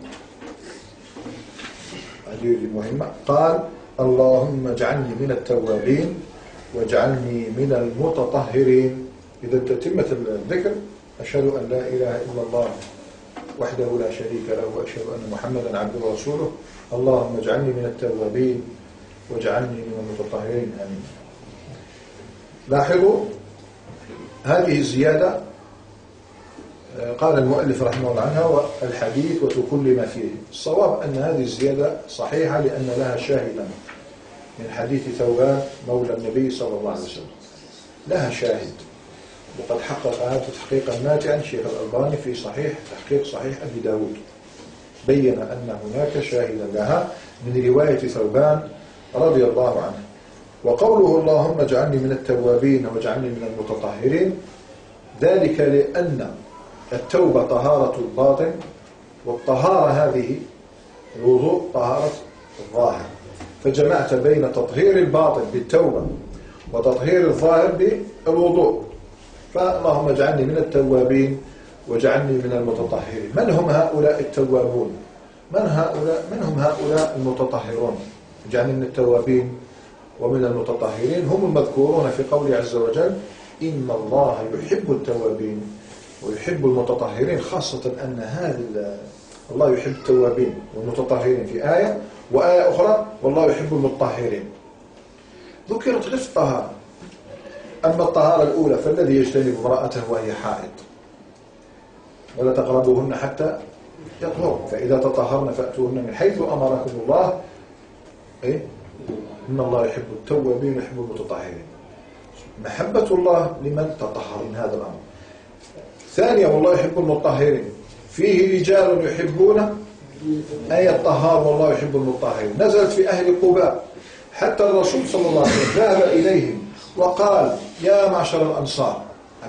هذه مهمة، قال اللهم اجعلني من التوابين واجعلني من المتطهرين. إذا تتمة الذكر أشهد أن لا إله إلا الله وحده لا شريك له وأشهد أن محمدا عبده ورسوله، اللهم اجعلني من التوابين واجعلني من المتطهرين. آمين. لاحظوا هذه الزيادة قال المؤلف رحمه الله عنها والحديث وكل ما فيه. الصواب أن هذه الزيادة صحيحة لأن لها شاهدا من حديث ثوبان مولى النبي صلى الله عليه وسلم، لها شاهد، وقد حقق هذا تحقيقا ماتعا شيخ الألباني في تحقيق صحيح أبي داود، بين أن هناك شاهدا لها من رواية ثوبان رضي الله عنه. وقوله اللهم اجعلني من التوابين واجعلني من المتطهرين، ذلك لأن التوبة طهارة الباطن، والطهارة هذه الوضوء طهارة الظاهر، فجمعت بين تطهير الباطن بالتوبة وتطهير الظاهر بالوضوء. فاللهم اجعلني من التوابين واجعلني من المتطهرين. من هم هؤلاء التوابون؟ من هم هؤلاء المتطهرون؟ اجعلني من التوابين ومن المتطهرين هم المذكورون في قوله عز وجل إن الله يحب التوابين ويحب المتطهرين، خاصة أن هذا الله يحب التوابين والمتطهرين في آية، وآية أخرى والله يحب المتطهرين. ذكرت غير الطهارة. أما الطهارة الأولى فالذي يجتنب امرأته وهي حائض ولا تقربوهن حتى يطهرن، فإذا تطهرن فأتوهن من حيث أمركم الله، إن الله يحب التوابين ويحب المتطهرين. محبة الله لمن تطهرين، هذا الأمر. ثانيا والله يحب المطهرين، فيه رجال يحبون أن يطهروا والله يحب المطهرين. نزلت في أهل قباء، حتى الرسول صلى الله عليه وسلم ذهب إليهم وقال يا معشر الأنصار،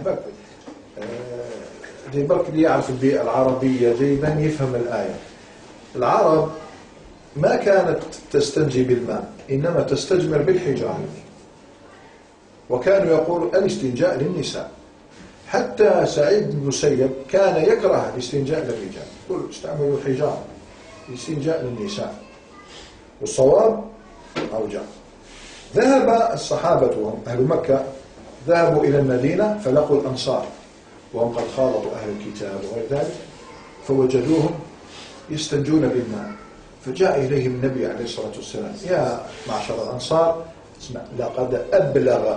دي برك اللي يعرف البيئة العربية جيدا يفهم الآية. العرب ما كانت تستنجي بالماء، إنما تستجمر بالحجارة، وكانوا يقولوا الاستنجاء للنساء. حتى سعيد بن المسيب كان يكره الاستنجاء للرجال، يقول استعملوا الحجارة الاستنجاء للنساء، والصواب أرجع. ذهب الصحابة وهم أهل مكة، ذهبوا إلى المدينة فلقوا الأنصار وهم قد خالطوا أهل الكتاب وغير ذلك، فوجدوهم يستنجون بالماء، فجاء إليهم النبي عليه الصلاة والسلام يا معشر الأنصار اسمع، لقد أبلغ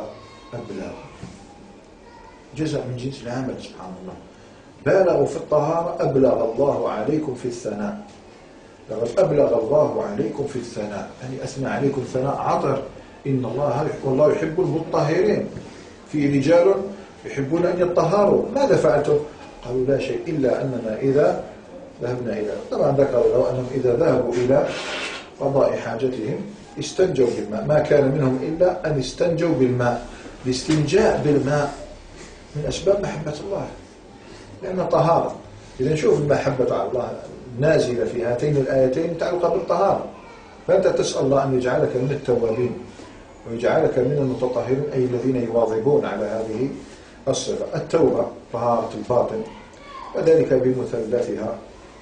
جزاء من جنس العمل، سبحان الله، بالغوا في الطهارة، أبلغ الله عليكم في الثناء، لقد أبلغ الله عليكم في الثناء، يعني أثنى عليكم ثناء عطر. إن الله يحب المطهرين، في رجال يحبون أن يطهروا. ماذا فعلتم؟ قالوا لا شيء إلا أننا إذا ذهبنا إلى، طبعا ذكروا لو أنهم إذا ذهبوا إلى قضاء حاجتهم استنجوا بالماء، ما كان منهم إلا أن استنجوا بالماء. الاستنجاء بالماء من أسباب محبة الله، لأنها طهارة. إذا نشوف المحبة على الله نازلة في هاتين الآيتين متعلقة بالطهارة، فأنت تسأل الله أن يجعلك من التوابين ويجعلك من المتطهرين، أي الذين يواظبون على هذه الصفة. التوبة طهارة الباطن، وذلك بمثلثها،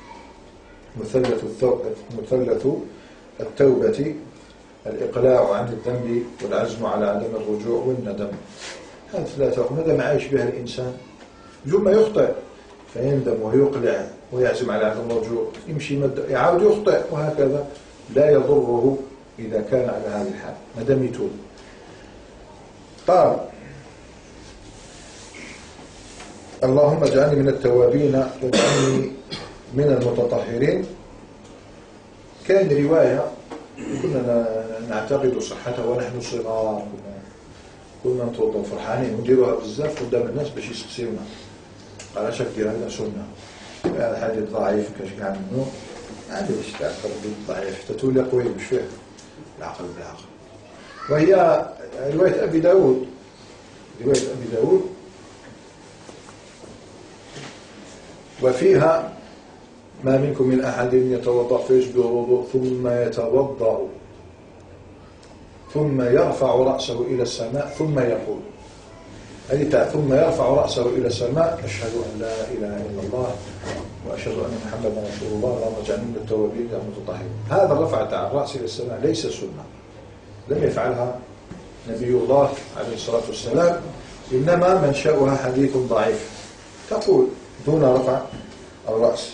مثلث التوبة الإقلاع عن الذنب والعزم على عدم الرجوع والندم. هذه ثلاثة ندم عايش بها الإنسان، ثم يخطئ فيندم ويقلع ويعزم على عدم الرجوع، يمشي يعاود يخطئ، وهكذا لا يضره إذا كان على هذه الحال، ندم يتوب. قال اللهم اجعلني من التوابين واجعلني من المتطهرين. كان رواية كنا نعتقد صحتها ونحن صغار، كنا نتوضا فرحانين ونديروها بزاف قدام الناس باش يسقسيونا، قال اش دير هذا سنه، هذا حديث ضعيف كاش كاع منه، علاش تعقل ضعيف حتى تولي قوي مش فيه العقل بالعقل. وهي رواية أبي داود، وفيها ما منكم من أحد يتوضأ فيشبه الوضوء ثم يتوضأ ثم يرفع رأسه إلى السماء ثم يقول، ثم يرفع رأسه إلى السماء أشهد أن لا إله إلا الله وأشهد أن محمدا رسول الله اللهم اجعلني من التوابين المتطهرين. هذا الرفع تاع الرأس إلى السماء ليس سنة، لم يفعلها نبي الله عليه الصلاة والسلام، إنما منشأها حديث ضعيف تقول دون رفع الرأس.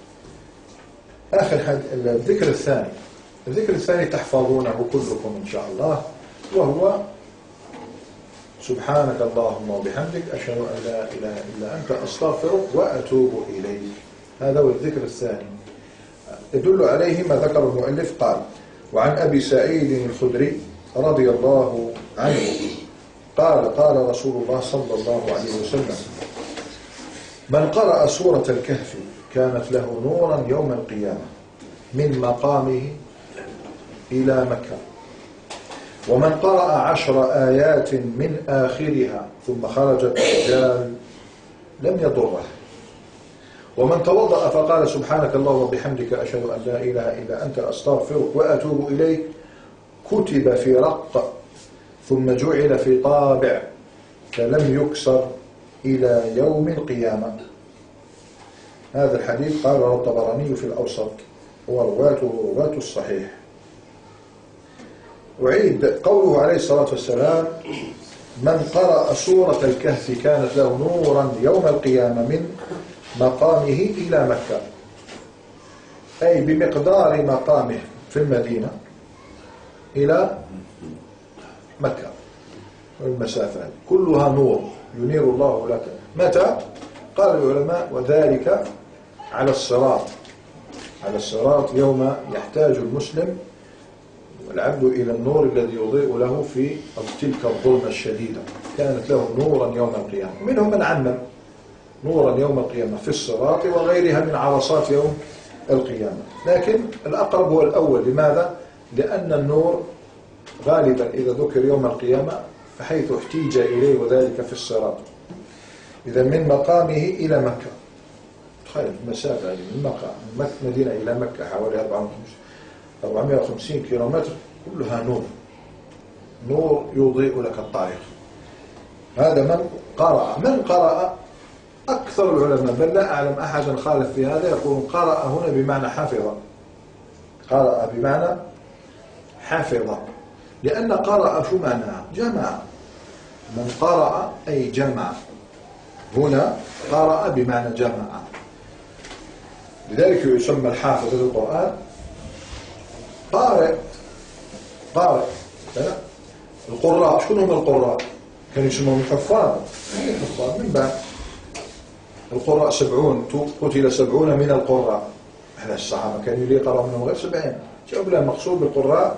آخر الذكر الثاني تحفظونه كلكم إن شاء الله، وهو سبحانك اللهم وبحمدك أشهد أن لا إله إلا أنت أستغفرك وأتوب إليك. هذا هو الذكر الثاني. يدل عليه ما ذكر المؤلف قال: وعن أبي سعيد الخدري رضي الله عنه قال: قال رسول الله صلى الله عليه وسلم: من قرأ سورة الكهف كانت له نورا يوم القيامة من مقامه إلى مكة، ومن قرأ 10 آيات من آخرها ثم خرج الدجال لم يضره، ومن توضأ فقال سبحانك اللهم وبحمدك أشهد أن لا إله إلا أنت أستغفرك وأتوب إليك كتب في رق ثم جعل في طابع فلم يكسر إلى يوم القيامة. هذا الحديث قاله الطبراني في الأوسط ورواته رواة الصحيح. أعيد قوله عليه الصلاة والسلام: من قرأ سورة الكهف كانت له نورا يوم القيامة من مقامه إلى مكة، أي بمقدار مقامه في المدينة إلى مكة، والمسافة كلها نور ينير الله لك. متى؟ قال العلماء: وذلك على الصراط، على الصراط يوم يحتاج المسلم والعبد إلى النور الذي يضيء له في تلك الظلمة الشديدة. كانت له نورا يوم القيامة. منهم من عمم نورا يوم القيامة في الصراط وغيرها من عرصات يوم القيامة، لكن الأقرب هو الأول. لماذا؟ لأن النور غالبا إذا ذكر يوم القيامة فحيث احتيج إليه وذلك في الصراط. إذا من مقامه إلى مكة، تخيل المسافة من مدينة إلى مكة حوالي 450 كيلومتر، كلها نور، نور يضيء لك الطريق. هذا من قرأ أكثر العلماء، بل لا أعلم أحدا خالف في هذا، يقول قرأ هنا بمعنى حفظ، قرأ بمعنى حفظ، لأن قرأ شو معناها؟ جمع. من قرأ أي جمع، هنا قرأ بمعنى جمع. لذلك يسمى الحافظ للقرآن قارئ. القراء شكون هم القراء؟ كانوا يسمون حفاظ. الحفاظ من بعد القراء 70 قتل 70 من القراء. احنا الصحابة كانوا يقرأوا منهم غير 70. شوف لا، المقصود بالقراء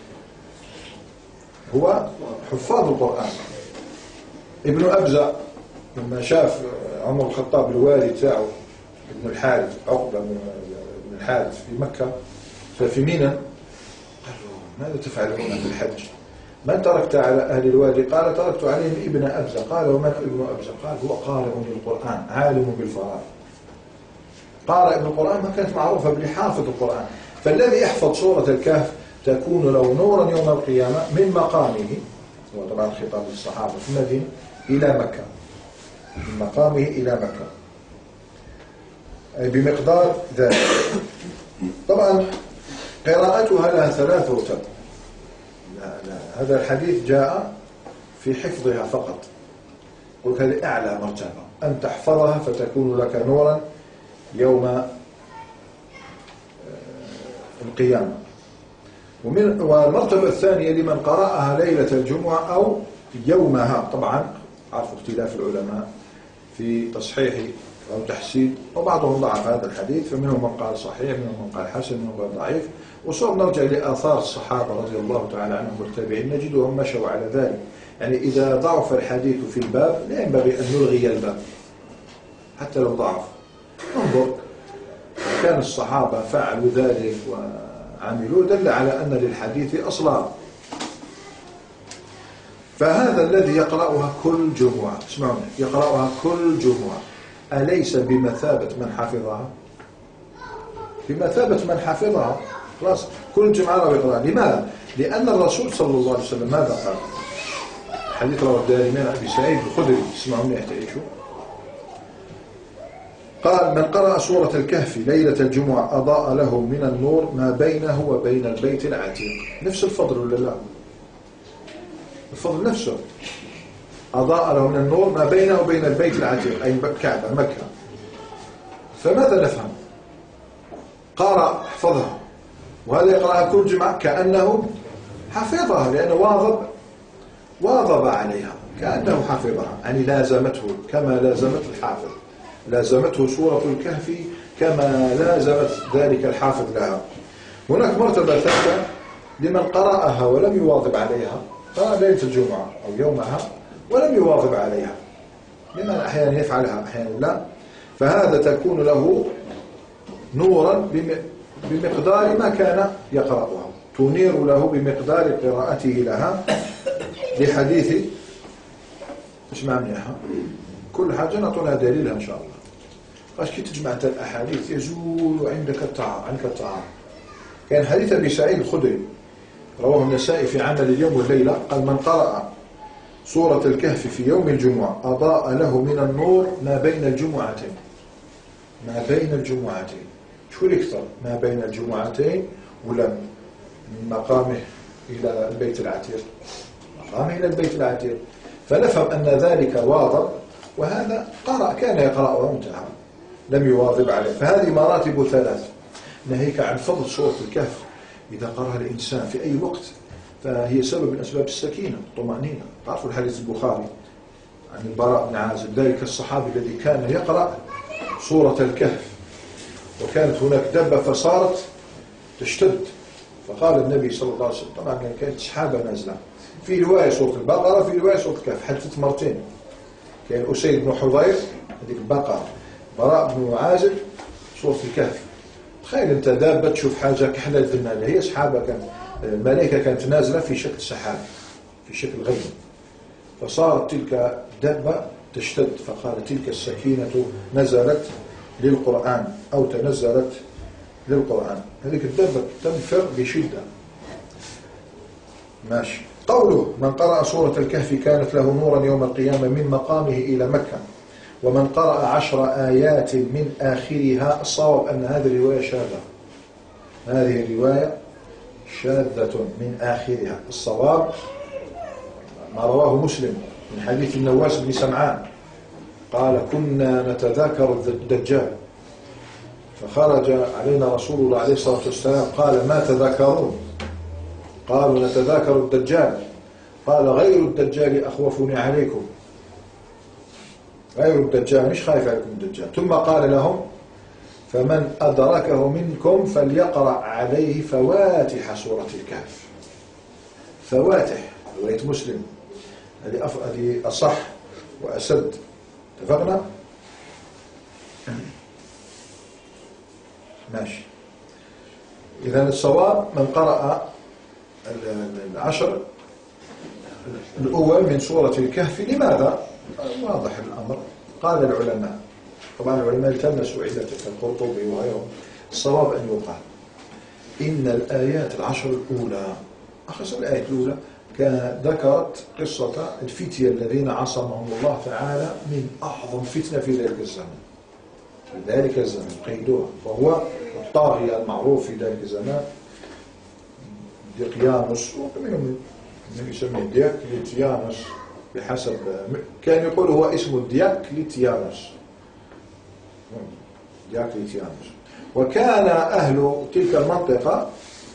هو حفاظ القرآن. ابن أبزة لما شاف عمر الخطاب الوالي تاعه ابن الحارث، عقبة بن الحارث في مكة ففي منى، قال له: ماذا تفعلون في الحج؟ من تركت على أهل الوادي؟ قال: تركت عليهم ابن أبزة. قال: ومن ابن أبزة؟ قال: هو قارئ للقرآن عالم بالفرائض. قارئ بالقرآن ما كانت معروفة بحافظ القرآن. فالذي يحفظ سورة الكهف تكون له نورا يوم القيامة من مقامه، وطبعا خطاب للصحابة في المدينة، إلى مكة، من مقامه إلى مكة، أي بمقدار ذلك. طبعا قراءتها لها 3 رتب. هذا الحديث جاء في حفظها فقط، قلت هذه أعلى مرتبة، أن تحفظها فتكون لك نورا يوم القيامة. والمرتبة الثانية لمن قرأها ليلة الجمعة أو يومها. طبعا عرفوا اختلاف العلماء في تصحيح أو تحسين، وبعضهم ضعف هذا الحديث، فمنهم من قال صحيح، منهم من قال حسن، منهم من قال ضعيف. وصار نرجع لآثار الصحابة رضي الله تعالى عنهم والتابعين نجدهم مشوا على ذلك. يعني إذا ضعف الحديث في الباب لا ينبغي أن نلغي الباب حتى لو ضعف. انظر، كان الصحابة فعلوا ذلك وعملوا، دل على أن للحديث أصلا. فهذا الذي يقرأها كل جمعة، اسمعوني، يقرأها كل جمعة، أليس بمثابة من حفظها؟ بمثابة من حفظها. خلاص كل جمعة يقرأها. لماذا؟ لأن الرسول صلى الله عليه وسلم ماذا قال؟ حديث رواه الدارمي عن أبي سعيد الخدري، اسمعوني تعيشوا. قال: من قرأ سورة الكهف ليلة الجمعة أضاء له من النور ما بينه وبين البيت العتيق. نفس الفضل ولا لا؟ الفضل نفسه. أضاء له من النور ما بينه وبين البيت العتيق، أي كعبة مكة. فماذا نفهم؟ قرأ حفظها، وهذا يقرأها كل جمعة كأنه حفظها، لأنه واظب عليها. كأنه حفظها، يعني لازمته كما لازمت الحافظ، لازمته سورة الكهف كما لازمت ذلك الحافظ لها. هناك مرتبة ثالثة لمن قرأها ولم يواظب عليها، قرأ ليلة الجمعة أو يومها ولم يواظب عليها، لمن أحيانا يفعلها أحيانا لا، فهذا تكون له نورا بمقدار ما كان يقرأها، تنير له بمقدار قراءته لها، لحديث مش معناها كل حاجة نعطونها دليلها إن شاء الله. باش كي تجمع الأحاديث يزول عندك الطعام. كان حديث أبي سعيد الخدري رواه النسائي في عمل اليوم والليلة، قال من قرأ سورة الكهف في يوم الجمعة أضاء له من النور ما بين الجمعتين. ما بين الجمعتين شو الأكثر؟ ما بين الجمعتين ولا من مقامه إلى البيت العتيق؟ مقامه إلى البيت العتيق. فنفهم أن ذلك واظب، وهذا كان يقرأ وانتهى لم يواظب عليه. فهذه مراتب ثلاث ناهيك عن فضل سورة الكهف إذا قرأها الإنسان في أي وقت، فهي سبب من أسباب السكينة والطمأنينة. تعرفوا الحديث البخاري عن البراء بن عازب، ذلك الصحابي الذي كان يقرأ سورة الكهف وكانت هناك دبة فصارت تشتد، فقال النبي صلى الله عليه وسلم، طبعا كانت سحابة نازلة، في رواية سورة البقرة في رواية سورة الكهف، حدثت مرتين. كان أسيد بن حضير هذيك البقرة، براء بن عازب سورة الكهف. تخيل أنت دابة تشوف حاجة كحلة الذنالة، هي سحابة، كانت الملائكة كانت نازلة في شكل سحاب في شكل غيم، فصارت تلك دابة تشتد، فقال تلك السكينة نزلت للقرآن أو تنزلت للقرآن. هذيك الدابة تنفر بشدة. ماشي. قوله من قرأ سورة الكهف كانت له نورا يوم القيامة من مقامه إلى مكة، ومن قرأ 10 آيات من آخرها. الصواب أن هذه الرواية شاذة، هذه الرواية شاذة من آخرها. الصواب ما رواه مسلم من حديث النواس بن سمعان قال كنا نتذاكر الدجال فخرج علينا رسول الله عليه الصلاة والسلام قال ما تذاكرون؟ قالوا نتذاكر الدجال. قال غير الدجال أخوفني عليكم، غير الدجال مش خايف عليكم الدجال. ثم قال لهم فمن أدركه منكم فليقرأ عليه فواتح سورة الكهف. فواتح رواية مسلم، هذه أصح وأسد. اتفقنا؟ ماشي. إذن الصواب من قرأ 10 الأول من سورة الكهف. لماذا؟ واضح الأمر. قال العلماء، طبعا العلماء التمسوا عدة كالقرطبي وغيرهم، الصواب أن يقال إن الآيات 10 الأولى، أخص الآية الأولى ذكرت قصة الفتية الذين عصمهم الله تعالى من أعظم فتنة في ذلك الزمن، في ذلك الزمن قيدوها، وهو الطاغية المعروف في ذلك الزمان ديقيانوس، ومنهم من يسميه ديقليتيانوس بحسب كان يقول هو اسمه ديقليتيانوس. وكان أهل تلك المنطقة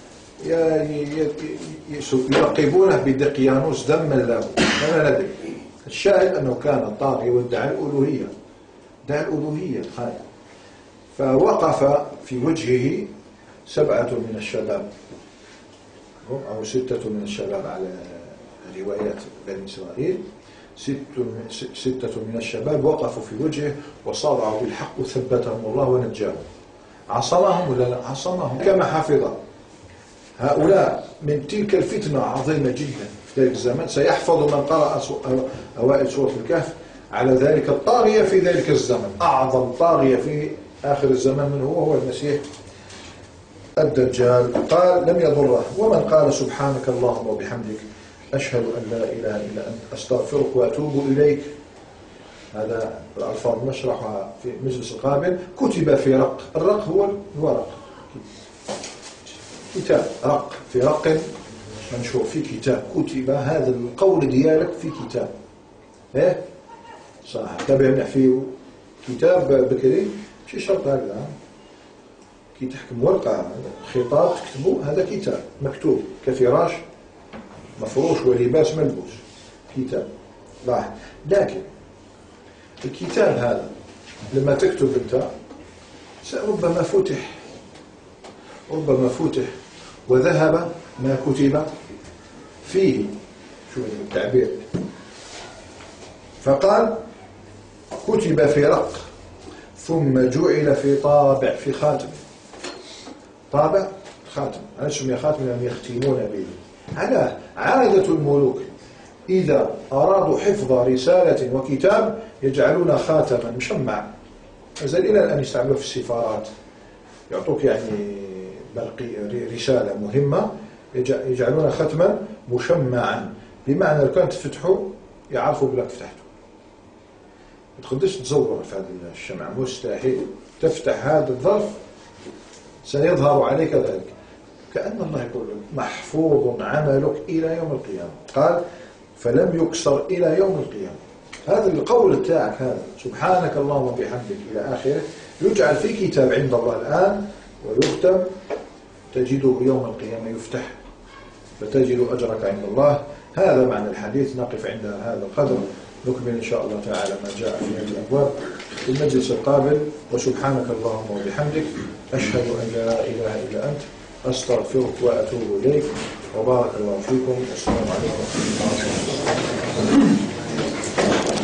يلقبونه بدقيانوس دما له، أنا ندري. الشاهد أنه كان طاغي وادعى الألوهية، ادعى الألوهية خالد. فوقف في وجهه 7 من الشباب أو 6 من الشباب على روايات بني إسرائيل، 6 من الشباب وقفوا في وجهه وصارعوا بالحق وثبتهم الله ونجاهم. عصمهم ولا لا؟ عصمهم كما حفظ. هؤلاء من تلك الفتنة عظيمة جدا في ذلك الزمان، سيحفظ من قرأ أوائل سورة الكهف على ذلك الطاغية في ذلك الزمن. أعظم طاغية في آخر الزمان من هو المسيح الدجال. قال لم يضره. ومن قال سبحانك اللهم وبحمدك أشهد أن لا إله إلا أنت أستغفرك وأتوب إليك، هذا الألفاظ نشرحها في المجلس القابل. كتب في رق، الرق هو الورق، كتاب رق، في رق منشور في كتاب، كتب هذا القول ديالك في كتاب. ايه صح، تابعنا فيه كتاب بكري ماشي شرط هذا، كي تحكم ورقة خطاب تكتبه هذا كتاب مكتوب كفراش مفروش ولباس ملبوس، كتاب. لاحظ. لكن الكتاب هذا لما تكتب أنت ربما فتح وذهب ما كتب فيه، شو التعبير، فقال كتب في رق ثم جعل في طابع، في خاتم، طابع خاتم. أنا سمي خاتم لأنهم يختمون به. على عادة الملوك إذا أرادوا حفظ رسالة وكتاب يجعلون خاتما مشمع، أزل إلى الآن يستعملوه في السفارات، يعطوك يعني رسالة مهمة يجعلون ختما مشمعا، بمعنى لو كانت تفتحوا يعرفوا بلك فتحته. ما تقدرش تزور في هذا الشمع، مستحيل. تفتح هذا الظرف سيظهر عليك ذلك، كأن الله يقول محفوظ عملك إلى يوم القيامة. قال فلم يكسر إلى يوم القيامة. هذا القول تاعك هذا سبحانك اللهم وبحمدك إلى آخره يجعل في كتاب عند الله الآن ويختم، تجده يوم القيامة يفتح فتجد أجرك عند الله. هذا معنى الحديث. نقف عند هذا القدر، نكمل إن شاء الله تعالى ما جاء في هذه الأبواب في المجلس القابل. وسبحانك اللهم وبحمدك أشهد أن لا إله إلا أنت أستغفرك وأتوب إليك. وبارك الله فيكم. والسلام عليكم ورحمة الله وبركاته.